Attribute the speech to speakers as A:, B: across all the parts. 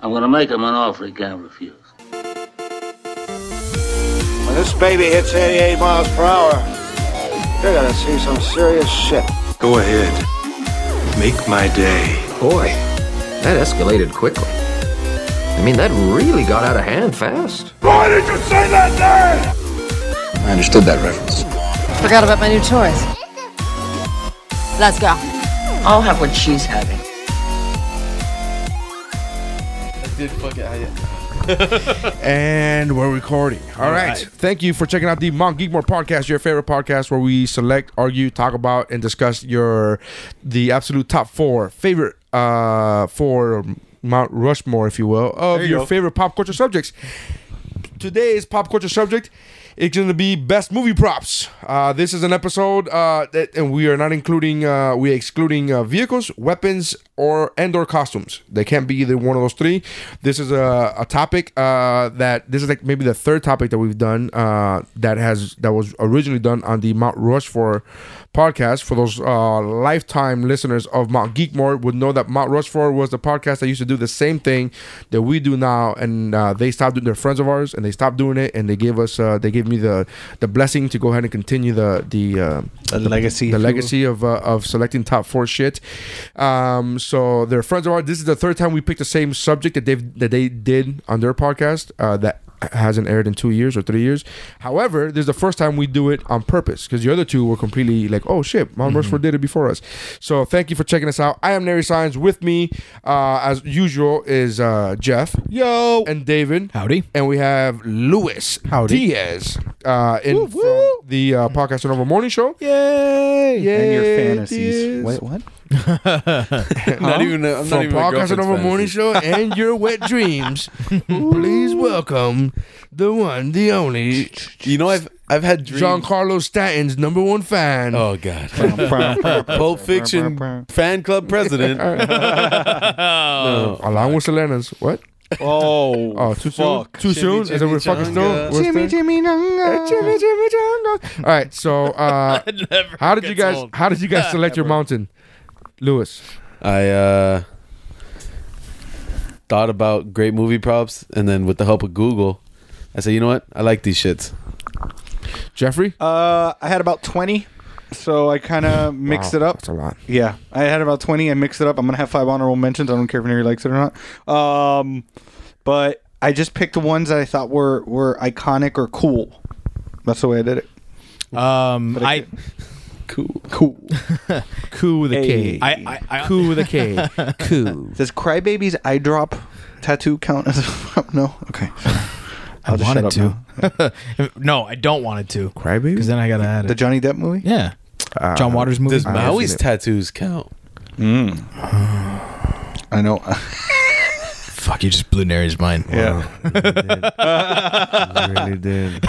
A: I'm gonna make him an offer he can't refuse.
B: When this baby hits 88 miles per hour, you're gonna see some serious shit.
C: Go ahead. Make my day.
D: Boy, that escalated quickly. I mean, that really got out of hand fast.
C: Why did you say that name?
B: I understood that reference.
E: Forgot about my new toys. Let's go.
F: I'll have what she's having.
G: I did fuck it.
H: And we're recording. All right. Thank you for checking out the Mount Geekmore podcast, your favorite podcast where we select, argue, talk about, and discuss the absolute top 4 favorite for Mount Rushmore, if you will, of your favorite pop culture subjects. Today's pop culture subject is going to be best movie props. This is an episode and we are not including, we're excluding vehicles, weapons, or costumes. They can't be either one of those 3. This is a topic this is like maybe the 3rd topic that we've done that was originally done on the Mount Rushmore podcast. For those lifetime listeners of Mount Geekmore would know that Mount Rushmore was the podcast that used to do the same thing that we do now, and they stopped doing. They're friends of ours, and they stopped doing it, and they gave me the blessing to go ahead and continue the legacy of selecting top 4 shit. So they're friends of ours. This is the 3rd time we picked the same subject that they did on their podcast that hasn't aired in 2 years or 3 years. However, this is the first time we do it on purpose because the other 2 were completely like, oh shit, Mount Rushmore did it before us. So thank you for checking us out. I am Nary Science. With me, as usual, is Jeff.
I: Yo.
H: And David.
I: Howdy.
H: And we have Luis.
I: Howdy.
H: Diaz. From the Podcast Over Morning Show.
I: Yay.
H: Yay.
I: And your fantasies.
H: Diaz.
I: Wait, what?
G: I'm not even
H: Podcast Over Morning Show and your wet dreams. Please welcome the one, the only.
G: You know, I've had dreams.
H: Giancarlo Stanton's #1 fan.
G: Oh God. Pulp Fiction fan club president. No.
H: Along with Selena's. What?
G: Oh,
H: too soon? Too soon? Is that what fucking
G: Chimichanga.
H: still?
I: Jimmy Jungle.
H: Jimmy Jungle. All right, so how did you guys select your mountain? Lewis.
G: I thought about great movie props, and then with the help of Google, I said, you know what? I like these shits.
H: Jeffrey?
I: I had about 20, so I kind of mixed it up.
H: That's a lot.
I: Yeah, I had about 20. I mixed it up. I'm going to have 5 honorable mentions. I don't care if Neri likes it or not. But I just picked the ones that I thought were iconic or cool. That's the way I did it.
G: Cool.
H: Cool with a K. Cool with a K. Cool.
I: Does Crybaby's eye drop tattoo count as a... No? Okay.
J: I wanted to. No, I don't want it to.
H: Crybaby?
J: Because then I got to add it.
I: The Johnny Depp movie?
J: Yeah. John Waters movie.
G: Does Maui's tattoos count?
I: I know.
J: Fuck, you just blew Neri's mind.
I: Yeah.
H: Really did.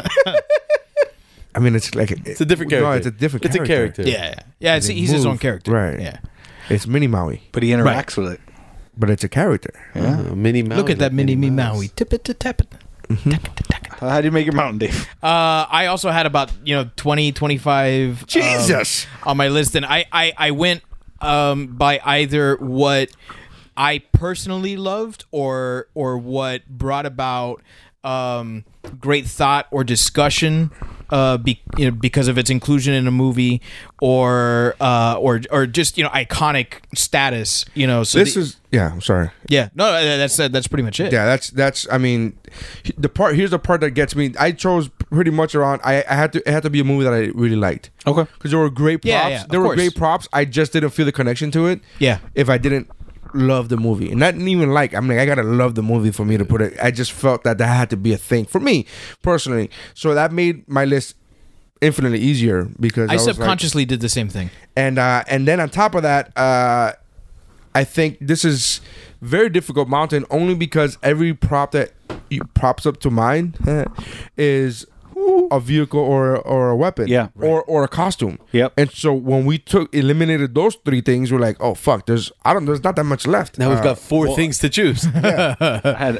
H: I mean, it's like...
G: It's a different character.
H: No, it's a different character.
G: It's a character.
J: Yeah. Yeah, he's his own character.
H: Right.
J: Yeah.
H: It's Mini Maui.
I: But he interacts with it.
H: But it's a character.
I: Yeah.
G: Mini Maui.
J: Look at that mini me Maui. Tip it to tap it.
I: How do you make your mountain, Dave?
J: I also had about 20, 25
H: Jesus!
J: On my list, and I went by either what I personally loved or what brought about great thought or discussion because of its inclusion in a movie or just iconic status. So
H: this is I'm sorry.
J: Yeah, no, that's pretty much it.
H: Yeah, that's. I mean, here's the part that gets me. I chose pretty much around. It had to be a movie that I really liked.
I: Okay,
H: because there were great props.
J: Yeah,
H: there were great props. I just didn't feel the connection to it.
J: Yeah,
H: if I didn't love the movie, and not even I gotta love the movie for me to put it. I just felt that had to be a thing for me personally. So that made my list infinitely easier because
J: I subconsciously did the same thing.
H: And then on top of that, I think this is very difficult mountain only because every prop that pops up to mind is a vehicle or a weapon, or a costume.
I: Yep.
H: And so when we eliminated those 3 things, we're like, oh fuck, there's not that much left.
G: Now we've got 4 things to choose.
H: Yeah.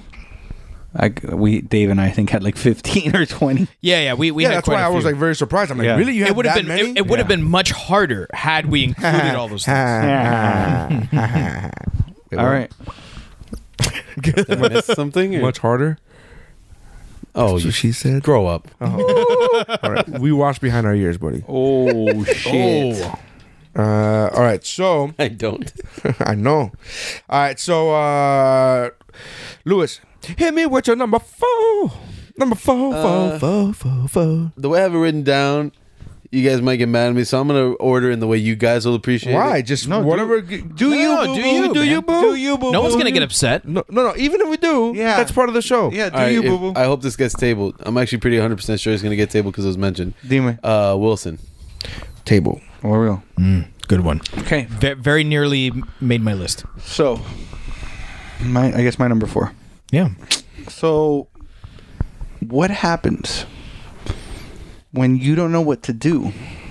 I: Dave and I think had like 15 or 20.
J: Yeah, we had
H: that's
J: quite
H: why
J: a
H: I was
J: few.
H: like very surprised. I'm like, really, you have that many?
J: It would have been much harder had we included all those things.
I: All right.
G: Did I miss something? or-
H: Much harder.
G: Oh,
H: That's
G: you
H: what she said.
G: grow up.
H: All right, we watch behind our ears, buddy.
I: Oh shit!
H: All right, so
G: I don't.
H: I know. All right, so Lewis, hit me with your number 4. Number 4.
G: The way I have it written down, you guys might get mad at me, so I'm gonna order in the way you guys will appreciate
H: Why?
G: it.
H: Just
I: No,
H: whatever.
I: do
J: No,
I: you,
J: no,
I: boo-boo.
J: do you,
H: do
J: man.
H: you, boo?
I: Do you, boo?
J: No one's gonna get upset.
H: No, even if we do,
I: Yeah.
H: that's part of the show.
I: Yeah, do
G: All right,
I: you,
G: if-
I: boo boo?
G: I hope this gets tabled. I'm actually pretty 100% sure it's gonna get tabled because it was mentioned.
I: Dime.
G: Wilson.
H: Table.
I: Where we go?
J: Good one.
I: Okay,
J: Very nearly made my list.
I: so I guess my number 4.
J: Yeah.
I: So, what happens when you don't know what to do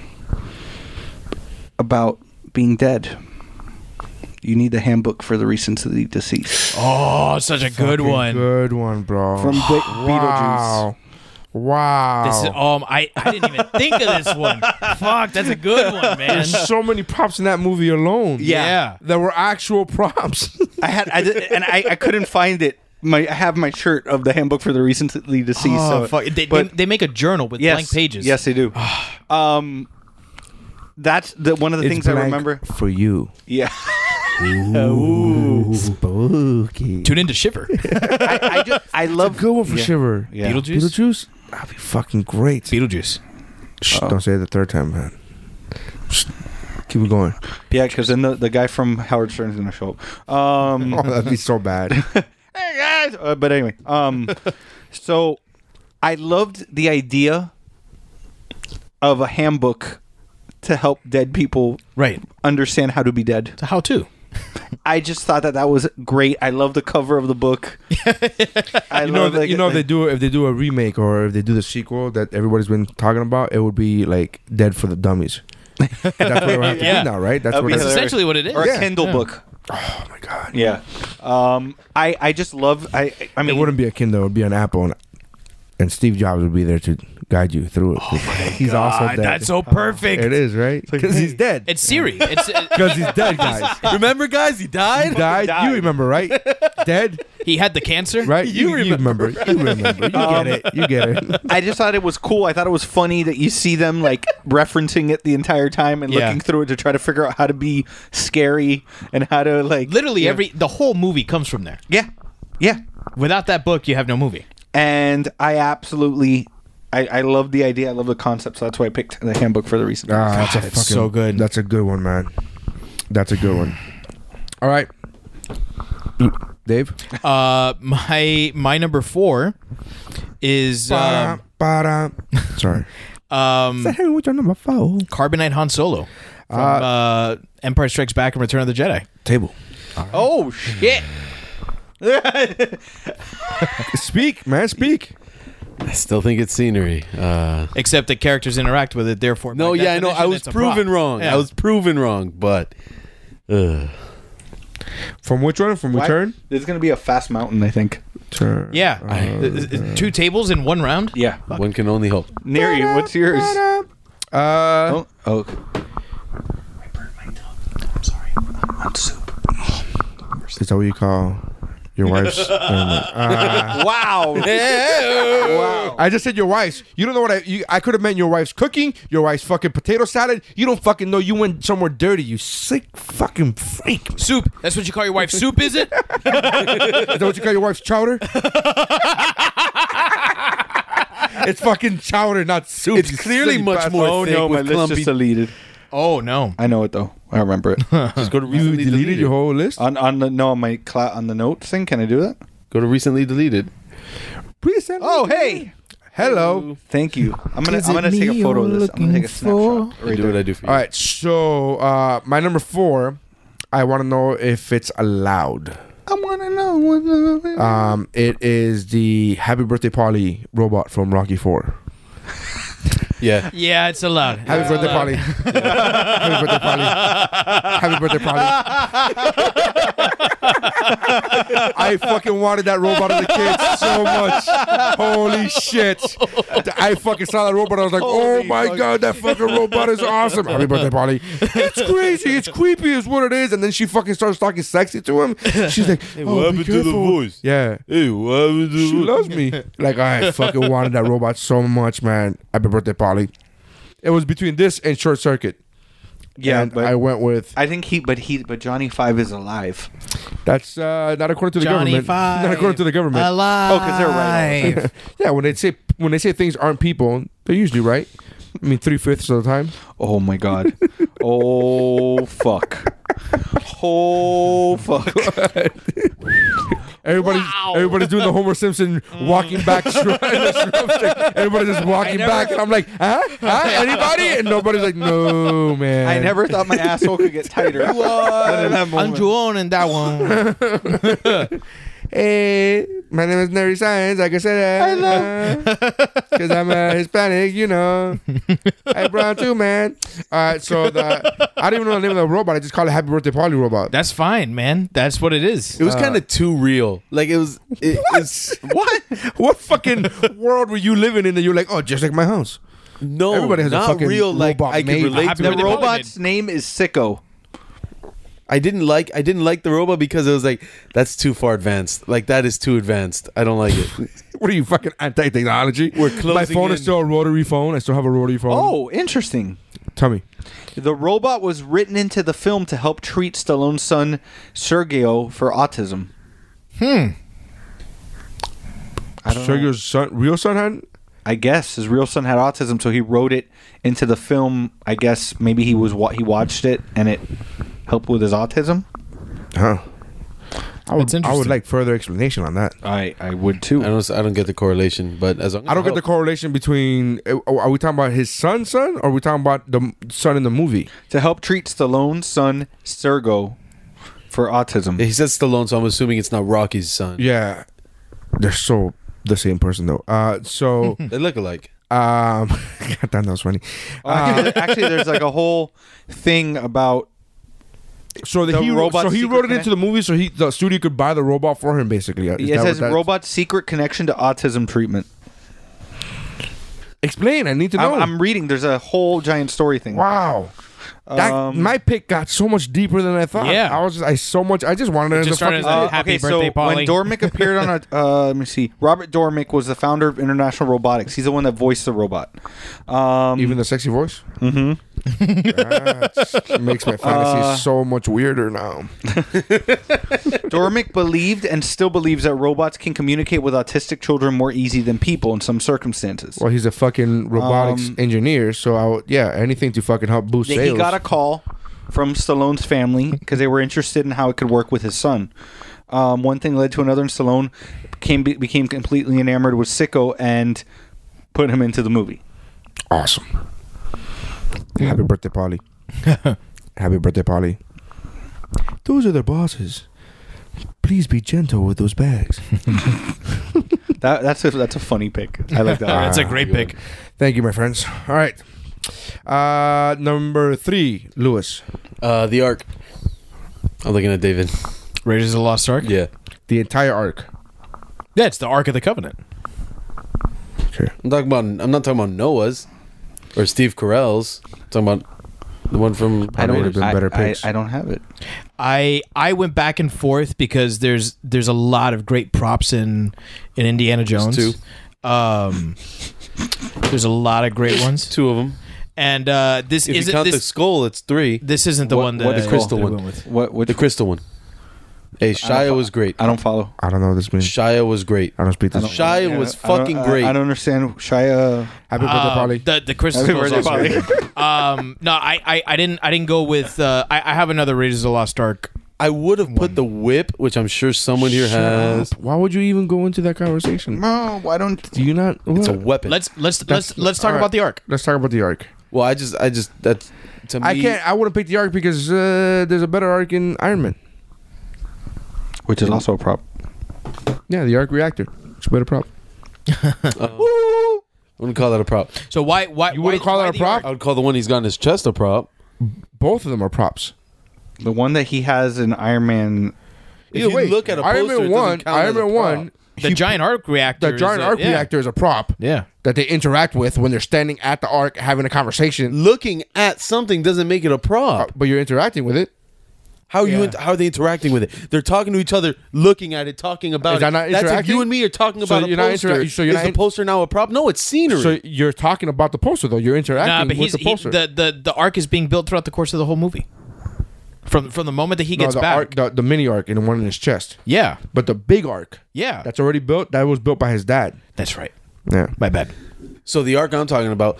I: about being dead? You need the handbook for the recently deceased
J: Oh, such a good
H: Fucking
J: one.
H: Good one, bro.
I: from Beetlejuice.
H: Wow.
J: This is I didn't even think of this one. Fuck, that's a good one, man.
H: There's so many props in that movie alone.
J: Yeah.
H: That were actual props.
I: I couldn't find it. I have my shirt of the handbook for the recently deceased.
J: Oh,
I: so,
J: fuck.
I: but
J: They make a journal with blank pages.
I: Yes, they do. That's one of the things I remember.
H: for you.
I: Yeah.
H: Spooky.
J: Tune into Shiver.
I: I love
H: Good one for Shiver.
I: Yeah.
J: Beetlejuice?
H: Beetlejuice? That'd be fucking great.
J: Beetlejuice.
H: Shh, don't say it the third time, man. Shh, keep it going.
I: Yeah, because then the guy from Howard Stern's gonna show up.
H: Oh, that'd be so bad.
I: Hey guys. But anyway, so I loved the idea of a handbook to help dead people
J: Right.
I: understand how to be dead.
J: So how to?
I: I just thought that was great. I love the cover of the book.
H: You know, if they do a remake or if they do the sequel that everybody's been talking about, it would be like Dead for the Dummies. That's what it would have to
J: Yeah.
H: be now, right? That's
I: That'd
H: what
I: be
J: That's
H: it's
I: hilarious.
J: essentially what it is.
I: or a
H: Yeah.
I: Kindle book.
H: Oh my god.
I: Yeah. I just love. I mean,
H: It wouldn't be a Kindle; it would be an Apple, and Steve Jobs would be there to guide you through it. He's also dead.
J: That's so perfect.
H: It is, right? Because he's dead.
J: It's Siri. It's
H: Because he's dead, guys.
G: Remember, guys, he died.
H: He died. You remember, right? Dead,
J: he had the cancer.
H: right? You remember. You remember. You get it. You get it.
I: I just thought it was cool. I thought it was funny that you see them like referencing it the entire time and
J: Yeah.
I: looking through it to try to figure out how to be scary and how to like
J: Literally
I: yeah.
J: the whole movie comes from there.
I: yeah.
J: Without that book, you have no movie.
I: And I absolutely. I love the idea. I love the concept. So that's why I picked the handbook for the recent.
H: That's a
J: it's
H: fucking,
J: so good.
H: That's a good one, man. That's a good one. All right, Dave.
J: My number 4 is
H: Sorry. Hey, what's your number 4?
J: Carbonite Han Solo from Empire Strikes Back and Return of the Jedi.
H: Table.
I: Oh shit!
H: Speak, man. Speak.
G: I still think it's scenery.
J: Except the characters interact with it, therefore.
G: No,
J: by
G: yeah, I know.
J: definition,
G: I was
J: it's a prop.
G: proven wrong.
J: Yeah.
G: I was proven wrong, but
H: From which one? From Return?
I: There's gonna be a fast mountain, I think.
H: Turn.
J: Yeah. 2 tables in 1 round?
I: Yeah.
G: one can only hope.
I: Neri, what's yours? Oh. Okay.
J: I burnt my tongue. I'm sorry. I'm soup.
H: Is that what you call your wife's?
I: Wow.
H: Wow. I just said your wife's. You don't know what I could have meant your wife's cooking, your wife's fucking potato salad. You don't fucking know you went somewhere dirty, you sick fucking freak.
J: Soup. That's what you call your wife soup, is it?
H: Is that what you call your wife's chowder? It's fucking chowder, not soup.
G: It's
H: you
G: clearly
H: silly
G: much
H: bastard.
G: more
I: Oh
G: thick
I: no, my
G: with
I: list
G: clumpy.
I: just deleted.
J: Oh, no.
I: I know it though. I remember it.
G: Just go to
H: You
G: recently
H: deleted your whole list?
I: on the no on my on the notes thing. Can I do that?
G: Go to recently deleted.
H: Please send me-
I: Oh hey.
H: Hello.
I: Thank you. I'm gonna take a photo of this. I'm gonna take a snapshot.
G: I do what I do for you.
H: All right, so my number 4, I want to know if it's allowed.
I: I wanna know.
H: It is the Happy Birthday Polly robot from Rocky 4.
G: Yeah.
J: Yeah, it's allowed.
H: Happy birthday, Polly. Happy birthday, Polly. Happy birthday, Polly. I fucking wanted that robot as a kid so much. Holy shit. I fucking saw that robot. I was like, oh my God, that fucking robot is awesome. Happy birthday, Polly. It's crazy. It's creepy is what it is. And then she fucking starts talking sexy to him. She's like,
G: Hey, what happened to the voice?
H: Yeah.
G: Hey, what happened to
H: She loves me. Like, I fucking wanted that robot so much, man. Happy birthday, Polly. It was between this and Short Circuit.
I: Yeah,
H: And
I: but
H: I went with
I: I think but Johnny Five is alive.
H: that's not according to the
J: Johnny
H: government.
J: Five.
H: Not according to the government.
J: Alive.
I: Oh, because they're right.
H: Yeah, when they say things aren't people, they're usually right. I mean, 3/5 of the time.
I: Oh my God. Oh fuck. Oh fuck.
H: Everybody's doing the Homer Simpson walking back. Everybody's just walking back, and I'm like, huh? Anybody? And nobody's like, no, man.
I: I never thought my asshole could get tighter. Than in that
J: I'm
I: moment.
J: Joan in that one.
H: Hey, my name is Nerdy Science. I can say that. Because I'm Hispanic, you know. Hey, brown too, man. All right, so I don't even know the name of the robot. I just call it Happy Birthday Polly Robot.
J: That's fine, man. That's what it is.
G: It was kind of too real. Like it was. It's
H: What? What fucking world were you living in that you're like, oh, just like my house?
G: no,
H: Everybody has a
G: not
H: fucking
G: real. Like
H: robot
G: I could
H: made.
G: relate
J: Happy
G: to
I: The
G: it.
J: birthday, Polly
I: robot's
J: did.
I: name is Sicko.
G: I didn't like the robot because it was like that's too far advanced. Like that is too advanced. I don't like it.
H: What are you, fucking anti-technology?
G: We're closing
H: My phone is
G: in.
H: still a rotary phone. I still have a rotary phone.
I: Oh, interesting.
H: Tell me.
I: The robot was written into the film to help treat Stallone's son Sergio for autism. I don't know.
H: Sergio's son, real son had?
I: I guess his real son had autism, so he wrote it into the film. I guess maybe he watched it and it helped with his autism.
H: Huh. I would
J: interesting.
H: like further explanation on that.
I: I would too.
G: I don't get the correlation, but as long as
H: I don't get the correlation between. Are we talking about his son, or are we talking about the son in the movie?
I: To help treat Stallone's son Sergio for autism.
G: He said Stallone, so I'm assuming it's not Rocky's son.
H: Yeah, they're so the same person though. So
G: They look alike.
H: God damn, that was funny.
I: Actually, there's like a whole thing about.
H: So
I: The
H: he
I: robot's
H: he
I: secret
H: wrote it into the movie, so the studio could buy the robot for him, basically. Is
I: It
H: that
I: says
H: what that-
I: robot's secret connection to autism treatment.
H: Explain. I need to know.
I: I'm reading. There's a whole giant story thing.
H: Wow. My pick got so much deeper than I thought.
J: Yeah.
H: I just wanted to
J: just started
H: fucking.
J: as Happy birthday,
I: so
J: Polly.
I: when Dormick appeared on let me see. Robert Dormick was the founder of International Robotics. He's the one that voiced the robot.
H: Even the sexy voice. Mm-hmm. That makes my fantasy so much weirder now.
I: Dormick believed and still believes that robots can communicate with autistic children more easy than people in some circumstances.
H: Well, he's a fucking robotics engineer, so anything to fucking help boost
I: He
H: sales.
I: got a call from Stallone's family because they were interested in how it could work with his son. One thing led to another, and Stallone became completely enamored with Sicko and put him into the movie.
H: Awesome. Happy birthday, Polly. Happy birthday, Polly. Those are their bosses. Please be gentle with those bags.
I: That's a funny pick. I like that.
J: That's a great pick.
H: Thank you, my friends. All right. Number 3, Lewis.
G: The Ark. I'm looking at David.
J: Raiders of the Lost Ark?
G: Yeah.
H: The entire arc.
J: Yeah, it's the Ark of the Covenant.
H: Okay.
G: I'm not talking about Noah's or Steve Carell's. I'm talking about the one from.
I: I don't.
H: Raiders been better picks.
I: I don't have it.
J: I went back and forth because there's a lot of great props in Indiana Jones.
G: two.
J: There's a lot of great ones.
G: Two of them.
J: And this
G: If you
J: isn't
G: count the
J: this.
G: skull, it's 3.
J: This isn't the one that
G: the crystal
J: that I
G: one?
J: went with.
I: What?
G: The crystal one. Hey, Shia was great.
I: I don't follow.
H: I don't know what this means.
G: Shia was great.
H: I don't speak this.
G: Shia was
I: I don't-
G: fucking great.
I: I don't understand Shia.
H: Happy birthday, Polly.
J: The crystal
I: Happy
J: skull's
I: birthday,
J: also
I: Polly.
J: great. No, I didn't go with. I have another Raiders of the Lost Ark.
G: I would have put the whip, which I'm sure someone here has.
H: Why would you even go into that conversation?
I: No, why don't?
H: Do you not?
G: It's a
H: what?
G: weapon.
J: Let's talk
H: all right.
J: about the Ark.
H: Let's talk about the arc.
G: Well, I just that's to me.
H: I can't. I wouldn't pick the arc because there's a better arc in Iron Man.
I: Which is also a prop.
H: Yeah, the arc reactor. It's a better prop.
G: I wouldn't call that a prop.
J: So why
H: You wouldn't call that a
J: the
H: prop?
G: I would call the one he's got in his chest a prop.
H: Both of them are props.
I: The one that he has in Iron Man.
H: Either
G: you
H: way,
G: look at a
H: Iron
G: poster,
H: Man
G: it doesn't
H: 1,
G: count as
H: Iron
G: a
H: Man
G: prop.
H: 1,
J: The giant arc reactor.
H: the giant arc reactor is a prop.
J: Yeah.
H: That they interact with when they're standing at the arc having a conversation.
G: Looking at something doesn't make it a prop.
H: But you're interacting with it.
G: How are they interacting with it? They're talking to each other, looking at it, talking about
H: Is
G: it.
H: that not
G: That's if
H: interacting?
G: you and me are talking
H: So
G: about a
H: you're not
G: poster.
H: interact- so you're
G: Is
H: not
G: the
H: in-
G: poster now a prop? No, it's scenery.
H: So you're talking about the poster though. You're interacting
J: Nah, but
H: with the poster.
J: the arc is being built throughout the course of the whole movie. From the moment that he gets
H: the
J: back.
H: arc, the mini arc and the one in his chest.
J: Yeah.
H: But the big arc,
J: Yeah.
H: that's already built. That was built by his dad.
J: That's right.
H: Yeah.
J: My bad.
G: So the arc I'm talking about,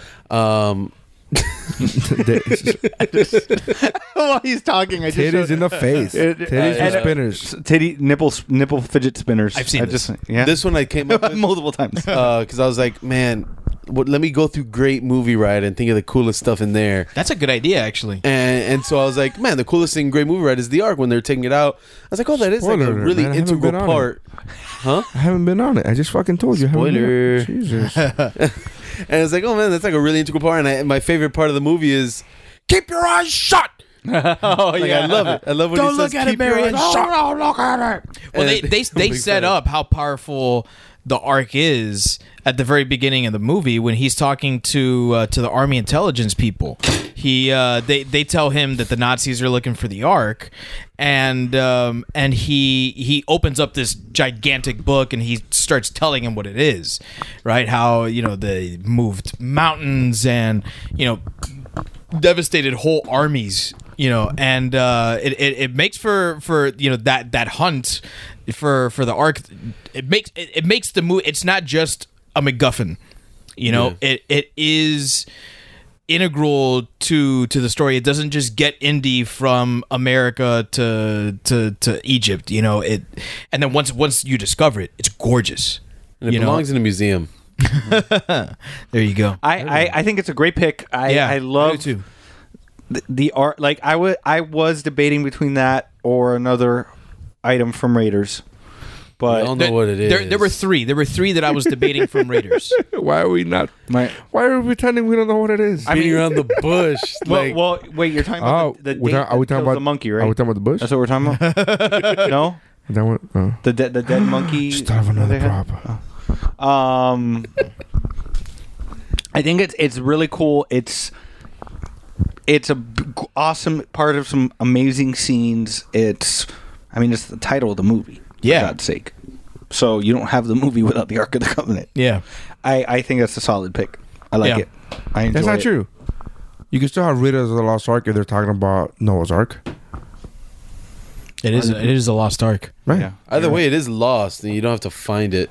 I: While he's talking, I just
H: Titties
I: showed-
H: in the face. Titties and spinners.
I: Titty nipple fidget spinners.
J: I've seen this.
I: Yeah,
G: this one I came up with
I: multiple times.
G: because I was like, man, let me go through Great Movie Ride and think of the coolest stuff in there.
J: That's a good idea, actually.
G: And so I was like, man, the coolest thing in Great Movie Ride is the arc when they're taking it out. I was like, oh, that is like
H: Spoiler
G: a
H: alert,
G: really
H: man, I haven't
G: integral
H: been on
G: part. Huh?
H: I haven't been on it. I just fucking told you. I haven't
G: Spoiler.
H: been on it. Jesus.
G: And it's like, oh man, that's like a really integral part. And my favorite part of the movie is keep your eyes shut.
I: Oh
G: Like, I love it. I love when
J: Don't
G: he
J: look
G: says,
J: at it,
G: keep your
J: Marion.
G: eyes shut.
H: Don't look at it.
J: Well,
G: And
J: they
G: I'm a big
J: set
G: fan.
J: up how powerful the arc is at the very beginning of the movie when he's talking to the army intelligence people. They tell him that the Nazis are looking for the arc, and he opens up this gigantic book and he starts telling him what it is, right? How they moved mountains and devastated whole armies. And it makes for that hunt for the arc. It makes the movie. It's not just a MacGuffin. It is integral to the story. It doesn't just get Indy from America to Egypt. And then once you discover it, it's gorgeous.
G: And it belongs in a museum.
J: There you go.
I: I think it's a great pick. I love
J: do too.
I: the art. Like I was debating between that or another item from Raiders,
G: I
I: but
G: don't know what it is.
J: There were three. There were three that I was debating from Raiders.
H: Why are we not?
I: my
H: Why are we pretending we don't know what it is?
G: beating around the bush. like,
I: well, wait. You're talking about the
H: are we talking about
I: the monkey, right?
H: Are we talking about the bush?
I: That's what we're talking about. No,
H: That one? Oh.
I: the dead monkey.
H: Just thought of another
I: they had?
H: prop.
I: I think it's really cool. It's a awesome part of some amazing scenes. It's the title of the movie.
J: Yeah.
I: For God's sake. So you don't have the movie without the Ark of the Covenant.
J: Yeah.
I: I think that's a solid pick. I like
J: Yeah.
I: it. I enjoy
H: That's not
I: it.
H: true. You can still have Raiders of the Lost Ark if they're talking about Noah's Ark.
J: It is a lost ark.
H: Right.
I: Yeah.
G: either way, it is lost, and you don't have to find it.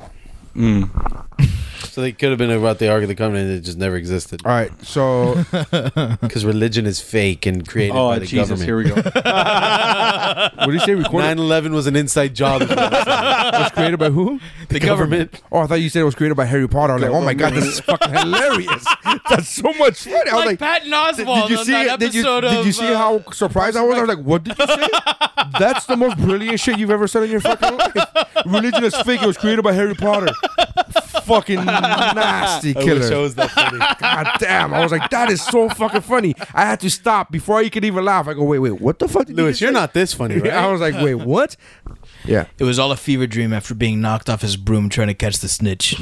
G: So they could have been about the Ark of the Covenant, and it just never existed.
H: All right. So
G: Because religion is fake and created
I: Oh
G: by the
I: Jesus!
G: government.
I: Here we go.
H: what did you say? Recorded
G: 9/11 was an inside job.
H: was created by who?
G: the government.
H: Oh, I thought you said it was created by Harry Potter. I was like, oh my god, this is fucking hilarious. That's so much fun. I was like,
J: Patton Oswalt
H: did you see it? Did you see how surprised I was? I was like, what did you say? That's the most brilliant shit you've ever said in your fucking life. Religion is fake. It was created by Harry Potter. Fucking nasty
G: I
H: killer.
G: wish I was that funny.
H: God damn. I was like, that is so fucking funny. I had to stop before you could even laugh. I go, wait, what the fuck did
G: Lewis,
H: you
G: you're
H: just
G: not this funny,
H: say?
G: right?
H: I was like, wait, what? Yeah.
J: It was all a fever dream after being knocked off his broom trying to catch the snitch.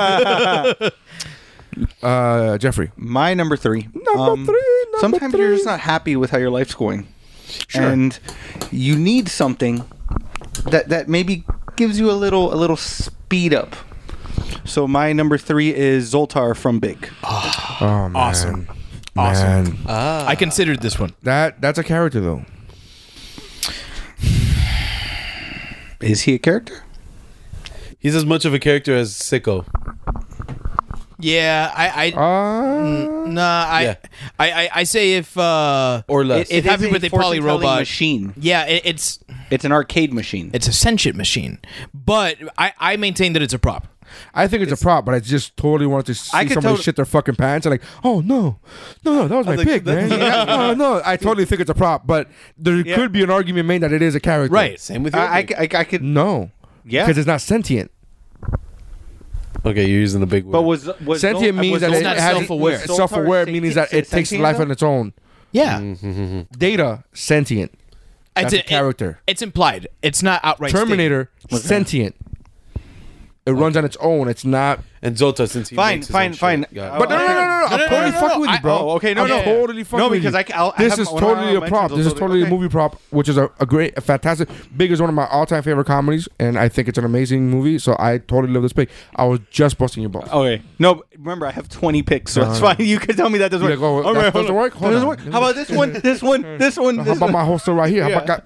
H: Jeffrey.
I: My number three. Sometimes you're just not happy with how your life's going, and you need something that maybe gives you a little speed up. So my number 3 is Zoltar from Big.
H: Oh, man.
J: Awesome.
H: Man.
J: I considered this one.
H: That's a character, though.
I: Is he a character?
G: He's as much of a character as Sicko.
J: Yeah,
G: Yeah.
J: I say if
G: Or less.
J: If Happy Birthday Polly
I: fortune-telling
J: Robot
I: machine.
J: Yeah, it's
I: an arcade machine.
J: it's a sentient machine, but I maintain that it's a prop.
H: I think it's a prop, but I just totally wanted to see
I: I could
H: somebody
I: tot-
H: shit their fucking pants and like, oh no, that was my
G: like,
H: pick, man. No, I totally think it's a prop, but there could be an argument made that it is a character.
J: Right.
G: Same with you.
I: I could.
H: No.
I: Yeah.
H: Because it's not sentient.
G: Okay, you're using the big word.
I: But was
H: Sentient means that
J: It's
H: it
J: not
H: has
J: self-aware.
H: it's self-aware, meaning that it takes
I: sentient
H: life
I: though?
H: on its own.
J: Yeah.
H: Data, sentient. That's a character.
J: It's implied. It's not outright.
H: Terminator, sentient. It runs on its own. It's not.
G: And Zoltar, since he
I: Fine,
G: makes his own
I: fine.
G: shit. Got it.
H: But no. I'm totally fucking with you, bro.
I: Oh, okay, no,
H: I'm
I: no.
H: totally fucking
I: No,
H: with
I: because
H: you.
I: I
H: This
I: have-
H: is
I: when I
H: totally a
I: mentioned
H: prop. This is
I: Zoltar-
H: totally a
I: okay.
H: movie prop, which is a fantastic. Big is one of my all-time favorite comedies, and I think it's an amazing movie. So I totally love this pick. I was just busting your balls.
I: Okay. No, but remember I have 20 picks, so it's fine. You can tell me that doesn't
H: You're
I: work.
H: like, oh, that
I: hold
H: doesn't
I: on.
H: work? Hold
I: That doesn't
H: on.
I: work. How about this one? This one. This one.
H: How
I: This
H: about
I: one.
H: my holster right here? How about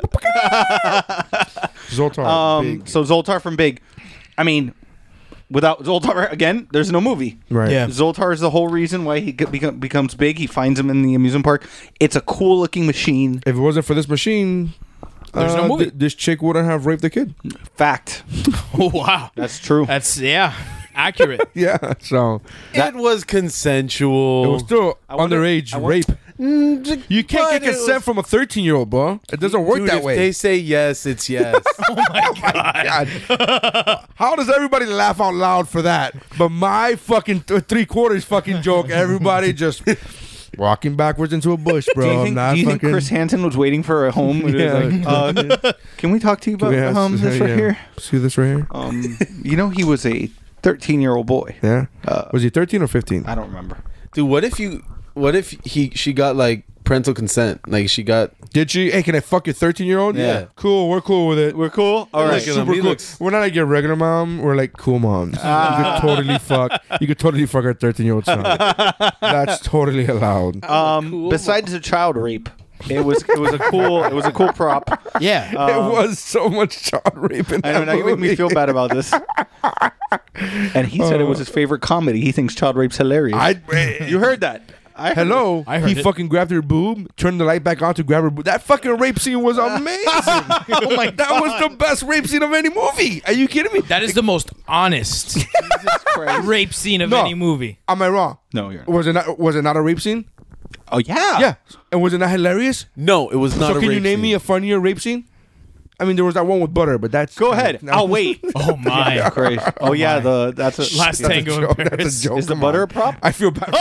H: Zoltar? Big.
I: So Zoltar from Big. I mean, without Zoltar, again, there's no movie.
H: Right.
J: Yeah.
I: Zoltar is the whole reason why he becomes big. He finds him in the amusement park. It's a cool looking machine.
H: If it wasn't for this machine,
J: There's no movie.
H: This chick wouldn't have raped the kid.
I: Fact.
J: Oh, wow.
I: That's true.
J: That's accurate.
H: Yeah. So
G: It was consensual.
H: it was still
I: wonder-
H: underage
I: I wonder-
H: rape. You can't get consent from a 13-year-old, bro. It doesn't work
G: Dude,
H: that
G: if
H: way.
G: they say yes, it's yes.
H: God. How does everybody laugh out loud for that? But my fucking 3/4 fucking joke, everybody just walking backwards into a bush, bro.
I: Do you
H: I'm
I: think,
H: not
I: do you think
H: fucking-
I: Chris Hansen was waiting for a home? And
H: Yeah.
I: was like, can we talk to you
H: Do we
I: about
H: have-
I: this right
H: yeah.
I: here?
H: See this right here?
I: You know, he was a 13-year-old boy.
H: Yeah. Was he 13 or 15?
I: I don't remember.
G: Dude, what if she got like parental consent? Like she got
H: Did she? Hey, can I fuck your 13-year-old?
G: Yeah.
H: Cool. We're cool with it.
I: We're cool. All right.
G: Look at him.
H: Super
G: He
H: cool.
G: looks-
H: We're not like your regular mom. We're like cool moms. You could totally fuck. You could totally fuck our 13-year-old son. That's totally allowed.
I: Besides the child rape, it was a cool prop.
J: Yeah.
H: It was so much child rape in
I: I
H: that
I: know, now you make me
H: movie.
I: feel bad about this. And he said it was his favorite comedy. He thinks child rape's hilarious. You heard that? I heard
H: Hello.
J: I heard
H: He
J: it.
H: fucking grabbed her boob, turned the light back on to grab her boob. That fucking rape scene was amazing. Oh my God. That was the best rape scene of any movie. Are you kidding me?
J: That is the most honest
I: Christ.
J: rape scene of
H: No.
J: any movie.
H: Am I wrong?
I: No, you're not.
H: Was it not a rape scene?
I: Oh, yeah.
H: Yeah. And was it not hilarious?
G: no, it was not.
H: So
G: a
H: can you
G: rape
H: name me
G: scene.
H: a funnier rape scene? I mean, there was that one with butter, but that's
I: Go ahead. I'll wait.
J: Oh my.
I: Christ. Oh, yeah. That's a
J: Last
H: That's a
J: Tango in
H: joke.
J: Paris.
H: That's a joke.
I: Is the
H: Come
I: butter
H: on.
I: a prop?
H: I feel bad.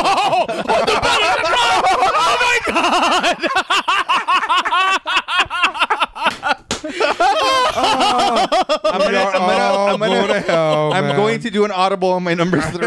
I: I'm going to do an audible on my number 3.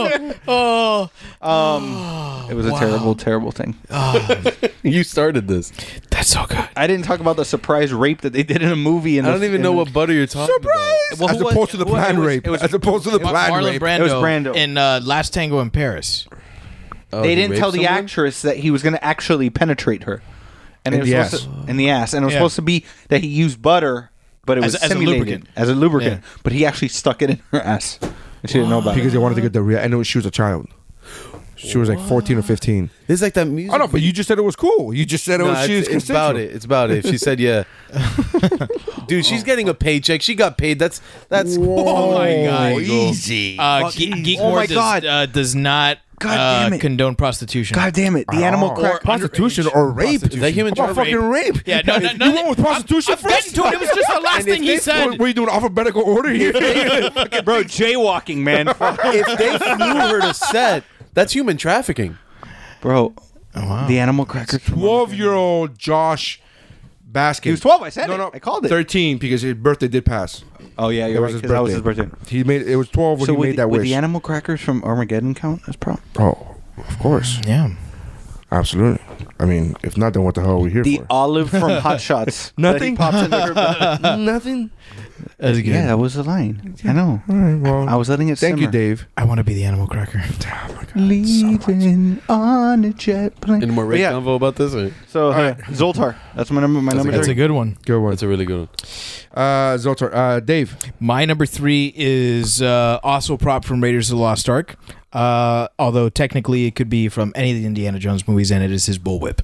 I: It was a terrible, terrible thing.
G: You started this.
J: That's so good.
I: I didn't talk about the surprise rape that they did in a movie.
G: I don't even know what butter you're talking
I: Well,
H: As
I: who was-
H: opposed to the
I: who was-
H: planned
I: it was-
H: rape.
I: it was-
H: As opposed to the planned
J: Marlon
H: rape.
J: Brando,
I: It was Brando.
J: in Last Tango in Paris.
G: about.
I: They
G: he
I: didn't
G: raped
I: tell the
G: someone?
I: actress that he was going to actually penetrate her. And
H: In
I: it was
H: the
I: supposed to, in the ass. And it was
J: Yeah.
I: supposed to be that he used butter, but it was
J: As a
I: simulated
J: lubricant.
I: as a lubricant.
J: Yeah.
I: But he actually stuck it in her ass. And she didn't know about
H: Because
I: it.
H: they wanted to get the real. I know she was a child. She was like 14 or 15.
G: It's like that music.
H: Oh no, but you just said it was cool. You just said it was.
G: Nah,
H: She was
G: it's about
H: consensual.
G: it. It's about it. If she said yeah, dude, she's getting a paycheck. She got paid. That's.
J: Oh my God.
H: easy.
J: Geekmore
I: Oh my God.
J: does not
I: God damn it.
J: condone prostitution.
I: God damn it. The animal crack.
H: prostitution or rape.
G: Is that human
H: How about
G: trafficking?
H: fucking rape?
J: Yeah, no, no, no.
H: You went with prostitution
J: I'm getting
H: first.
J: to it. It was just the last thing he said.
H: What are you doing? Alphabetical order here?
I: Bro, jaywalking, man.
G: If they flew her to set, that's human trafficking.
I: Bro, the animal crackers.
H: 12-year-old Josh Baskin.
I: He was 12. I said
H: No,
I: it.
H: no,
I: I called it.
H: 13 because his birthday did pass.
I: Oh, yeah,
H: It
I: you're
H: was
I: right.
H: his
I: 'Cause that was his
H: birthday.
I: birthday.
H: He made it was 12 when
I: So
H: he made that
I: would
H: wish.
I: the animal crackers from Armageddon count as prop?
H: Oh, of course,
J: Yeah.
H: absolutely. I mean, if not, then what the hell are we here
I: The
H: for?
I: olive from Hot Shots.
H: Nothing?
I: That he pops into her belly.
H: Nothing.
J: That's good.
I: Yeah, that was the line. I know.
H: All right, well,
I: I was letting it
H: thank you,
I: simmer.
H: Dave.
J: I want to be the animal cracker.
I: Leaving on a jet plane.
G: Any more
I: But
G: rape
I: yeah,
G: convo about this? Or?
I: so Zoltar. That's my number. My number
J: That's
I: three.
J: a good one.
H: Good one.
G: That's a really good one.
H: Zoltar. Dave.
J: My number 3 is also a prop from Raiders of the Lost Ark. Although technically it could be from any of the Indiana Jones movies, and it is his bullwhip.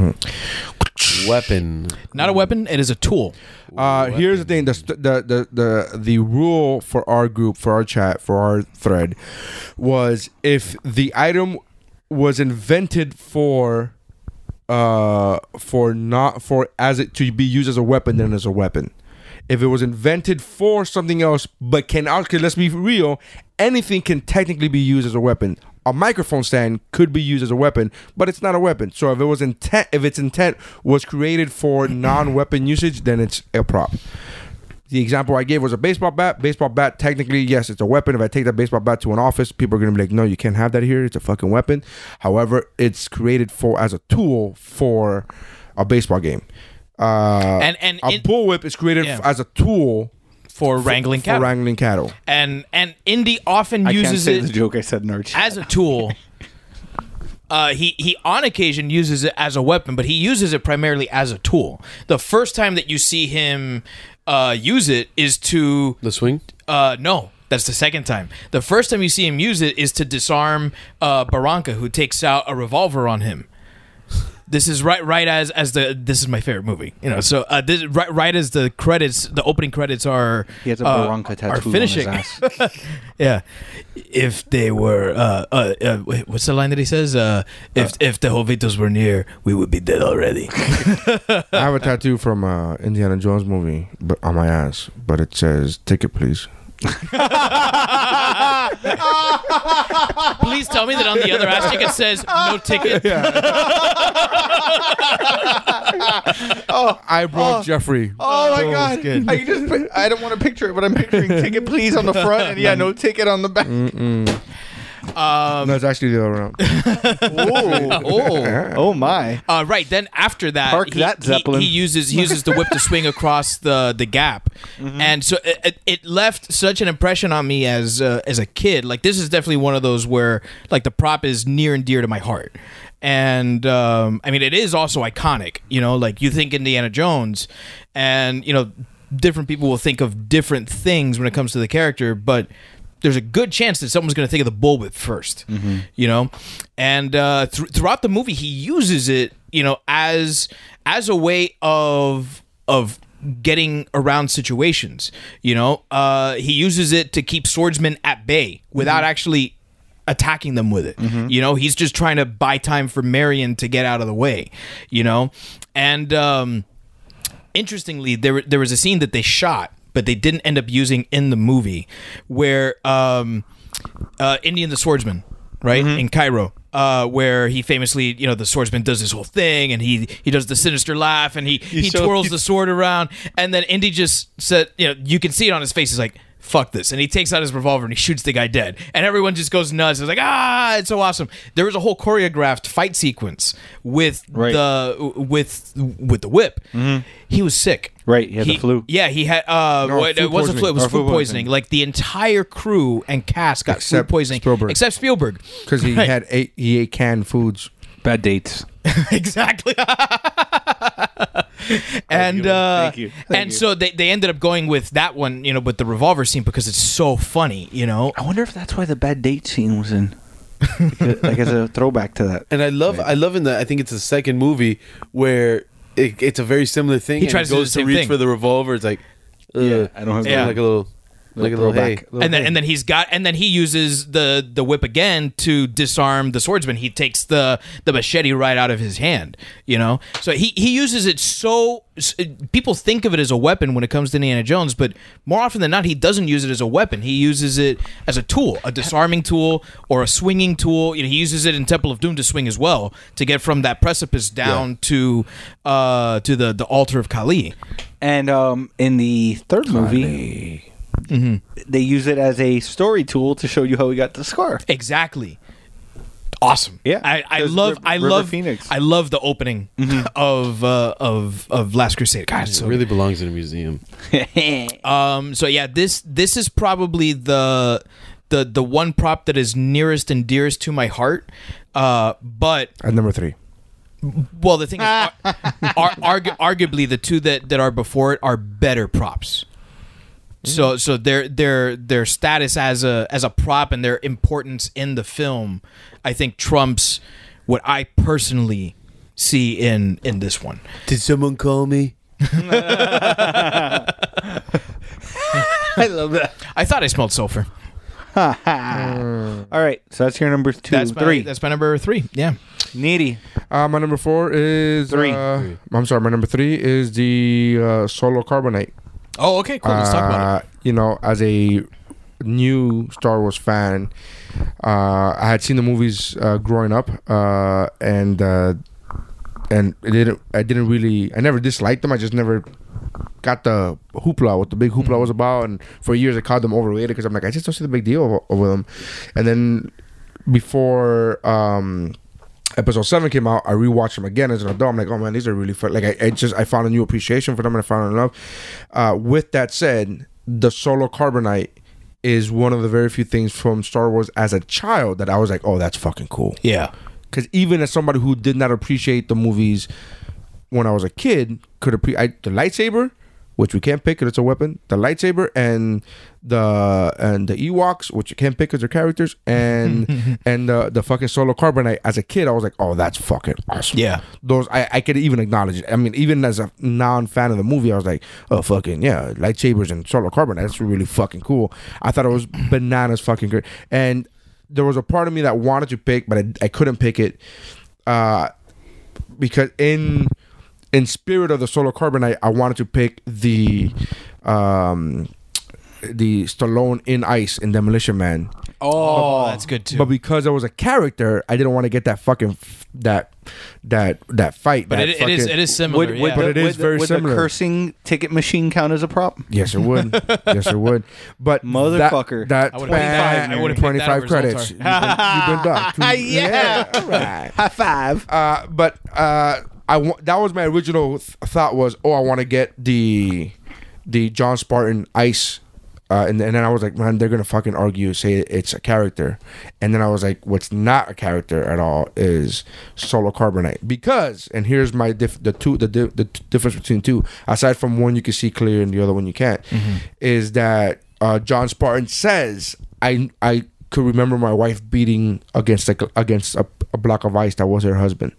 G: Weapon.
J: Not a weapon; it is a tool.
H: Here's the thing: the rule for our group, for our chat, for our thread, was if the item was invented for as it to be used as a weapon, then it's a weapon. If it was invented for something else, but can actually, let's be real, anything can technically be used as a weapon. a microphone stand could be used as a weapon, but it's not a weapon. So if its intent was created for non-weapon usage, then it's a prop. The example I gave was a baseball bat. Baseball bat, technically, yes, it's a weapon. If I take that baseball bat to an office, people are going to be like, no, you can't have that here. It's a fucking weapon. However, it's created as a tool for a baseball game. And a bullwhip is created as a tool
J: for wrangling cattle.
H: For wrangling cattle.
J: And Indy often
I: I
J: uses
I: can't say
J: it
I: the joke I said in our chat.
J: as a tool. He on occasion uses it as a weapon, but he uses it primarily as a tool. The first time that you see him use it is to
G: The swing?
J: no, that's the second time. The first time you see him use it is to disarm Barranca, who takes out a revolver on him. This is right as this is my favorite movie, you know. So this right as the opening credits are.
I: He has a Barranca tattoo
J: finishing.
I: on his ass.
J: Yeah, if they were, what's the line that he says? If the Jovitos were near, we would be dead already.
H: I have a tattoo from Indiana Jones movie, but on my ass, but it says "Ticket, please."
J: Please tell me that on the other ass ticket says no ticket.
H: I broke Jeffrey.
I: Oh my god! I don't want to picture it, but I'm picturing "ticket please" on the front, and no ticket on the back.
H: No, it's actually the other round.
I: Oh my!
J: Right then, after that,
I: Park that Zeppelin.
J: he uses the whip to swing across the gap, and so it left such an impression on me as a kid. Like, this is definitely one of those where like the prop is near and dear to my heart. And I mean, it is also iconic. You know, like you think Indiana Jones, and you know, different people will think of different things when it comes to the character, but there's a good chance that someone's going to think of the bullwhip first, you know? And throughout the movie, he uses it, you know, as a way of getting around situations, you know? He uses it to keep swordsmen at bay without actually attacking them with it. You know, he's just trying to buy time for Marion to get out of the way, you know? And interestingly, there was a scene that they shot, but they didn't end up using in the movie, where Indy and the Swordsman, right, in Cairo, where he famously, you know, the swordsman does this whole thing, and he does the sinister laugh, and he twirls the sword around, and then Indy just said, you know, you can see it on his face, he's like, fuck this, and he takes out his revolver and he shoots the guy dead, and everyone just goes nuts. It's like, it's so awesome. There was a whole choreographed fight sequence with the whip. He was sick.
I: Right, he had the flu.
J: Yeah, he had. It wasn't flu. It was food poisoning. Like the entire crew and cast got food poisoning, except Spielberg,
H: because he ate canned foods.
I: Bad dates.
J: Exactly. And
I: Thank you.
J: So they ended up going with that one, you know, with the revolver scene, because it's so funny, you know.
I: I wonder if that's why the bad date scene was in, like as a throwback to that.
G: And I love in the, I think it's the second movie where it's a very similar thing.
J: He tries
G: and goes
J: to do the
G: to
J: same
G: reach
J: thing.
G: for the revolver. It's like,
I: I don't have
G: like a little. Like a little hey.
J: And then he uses the whip again to disarm the swordsman. He takes the machete right out of his hand, you know. So he uses it so people think of it as a weapon when it comes to Indiana Jones, but more often than not, he doesn't use it as a weapon. He uses it as a tool, a disarming tool or a swinging tool. You know, he uses it in Temple of Doom to swing as well, to get from that precipice down to the altar of Kali.
I: And in the third movie. They use it as a story tool to show you how he got the scar.
J: Exactly. Awesome.
I: Yeah.
J: I love
I: Phoenix.
J: I love the opening of Last Crusade. God,
G: It really belongs in a museum.
J: So yeah, this is probably the one prop that is nearest and dearest to my heart. But
H: at number 3.
J: Well, the thing is, arguably the two that are before it are better props. So their status as a prop and their importance in the film, I think, trumps what I personally see in this one.
G: Did someone call me?
I: I love that.
J: I thought I smelled sulfur.
I: All right, so that's your number 2.
J: That's
I: 3.
J: That's my number 3. Yeah.
I: Needy.
H: My number 4 is
I: 3.
H: I'm sorry. My number 3 is the Solo Carbonite.
J: Oh, okay, cool. Let's talk about it.
H: You know, as a new Star Wars fan. I had seen the movies growing up, and I never disliked them. I just never got the hoopla, what the big hoopla was about. And for years, I called them overrated because I'm like, I just don't see the big deal over them. And then before Episode 7 came out, I rewatched them again as an adult. I'm like, oh man, these are really fun. Like I found a new appreciation for them, and I found in love. With that said, the Solo Carbonite is one of the very few things from Star Wars as a child that I was like, oh, that's fucking cool.
J: Yeah.
H: Because even as somebody who did not appreciate the movies when I was a kid, could appreciate the lightsaber, which we can't pick because it's a weapon. The lightsaber and the Ewoks, which you can't pick because they're characters, and and the fucking Solo Carbonite. As a kid, I was like, oh, that's fucking awesome.
J: Yeah.
H: Those I could even acknowledge it. I mean, even as a non-fan of the movie, I was like, oh fucking yeah, lightsabers and Solo Carbonite. That's really fucking cool. I thought it was bananas fucking great. And there was a part of me that wanted to pick, but I couldn't pick it because in spirit of the Solo Carbonite, I wanted to pick the Stallone in Ice in Demolition Man.
J: Oh, that's good too.
H: But because I was a character, I didn't want to get that fucking that fight.
J: But it is similar.
I: Would
H: very
I: the
H: similar.
I: cursing ticket machine count as a prop?
H: Yes, it would. Yes, it would. But
I: Motherfucker.
H: that
J: I would've picked five. I would've picked
H: 25
J: that over
H: credits. You've been docked.
J: Yeah.
H: All right.
I: High five.
H: But that was my original thought was, oh, I want to get the John Spartan Ice. And then I was like, man, they're gonna fucking argue, say it's a character, and then I was like, what's not a character at all is Solo Carbonite, because, and here's my the difference between two, aside from one you can see clear and the other one you can't, is that John Spartan says, I could remember my wife beating against a block of ice that was her husband.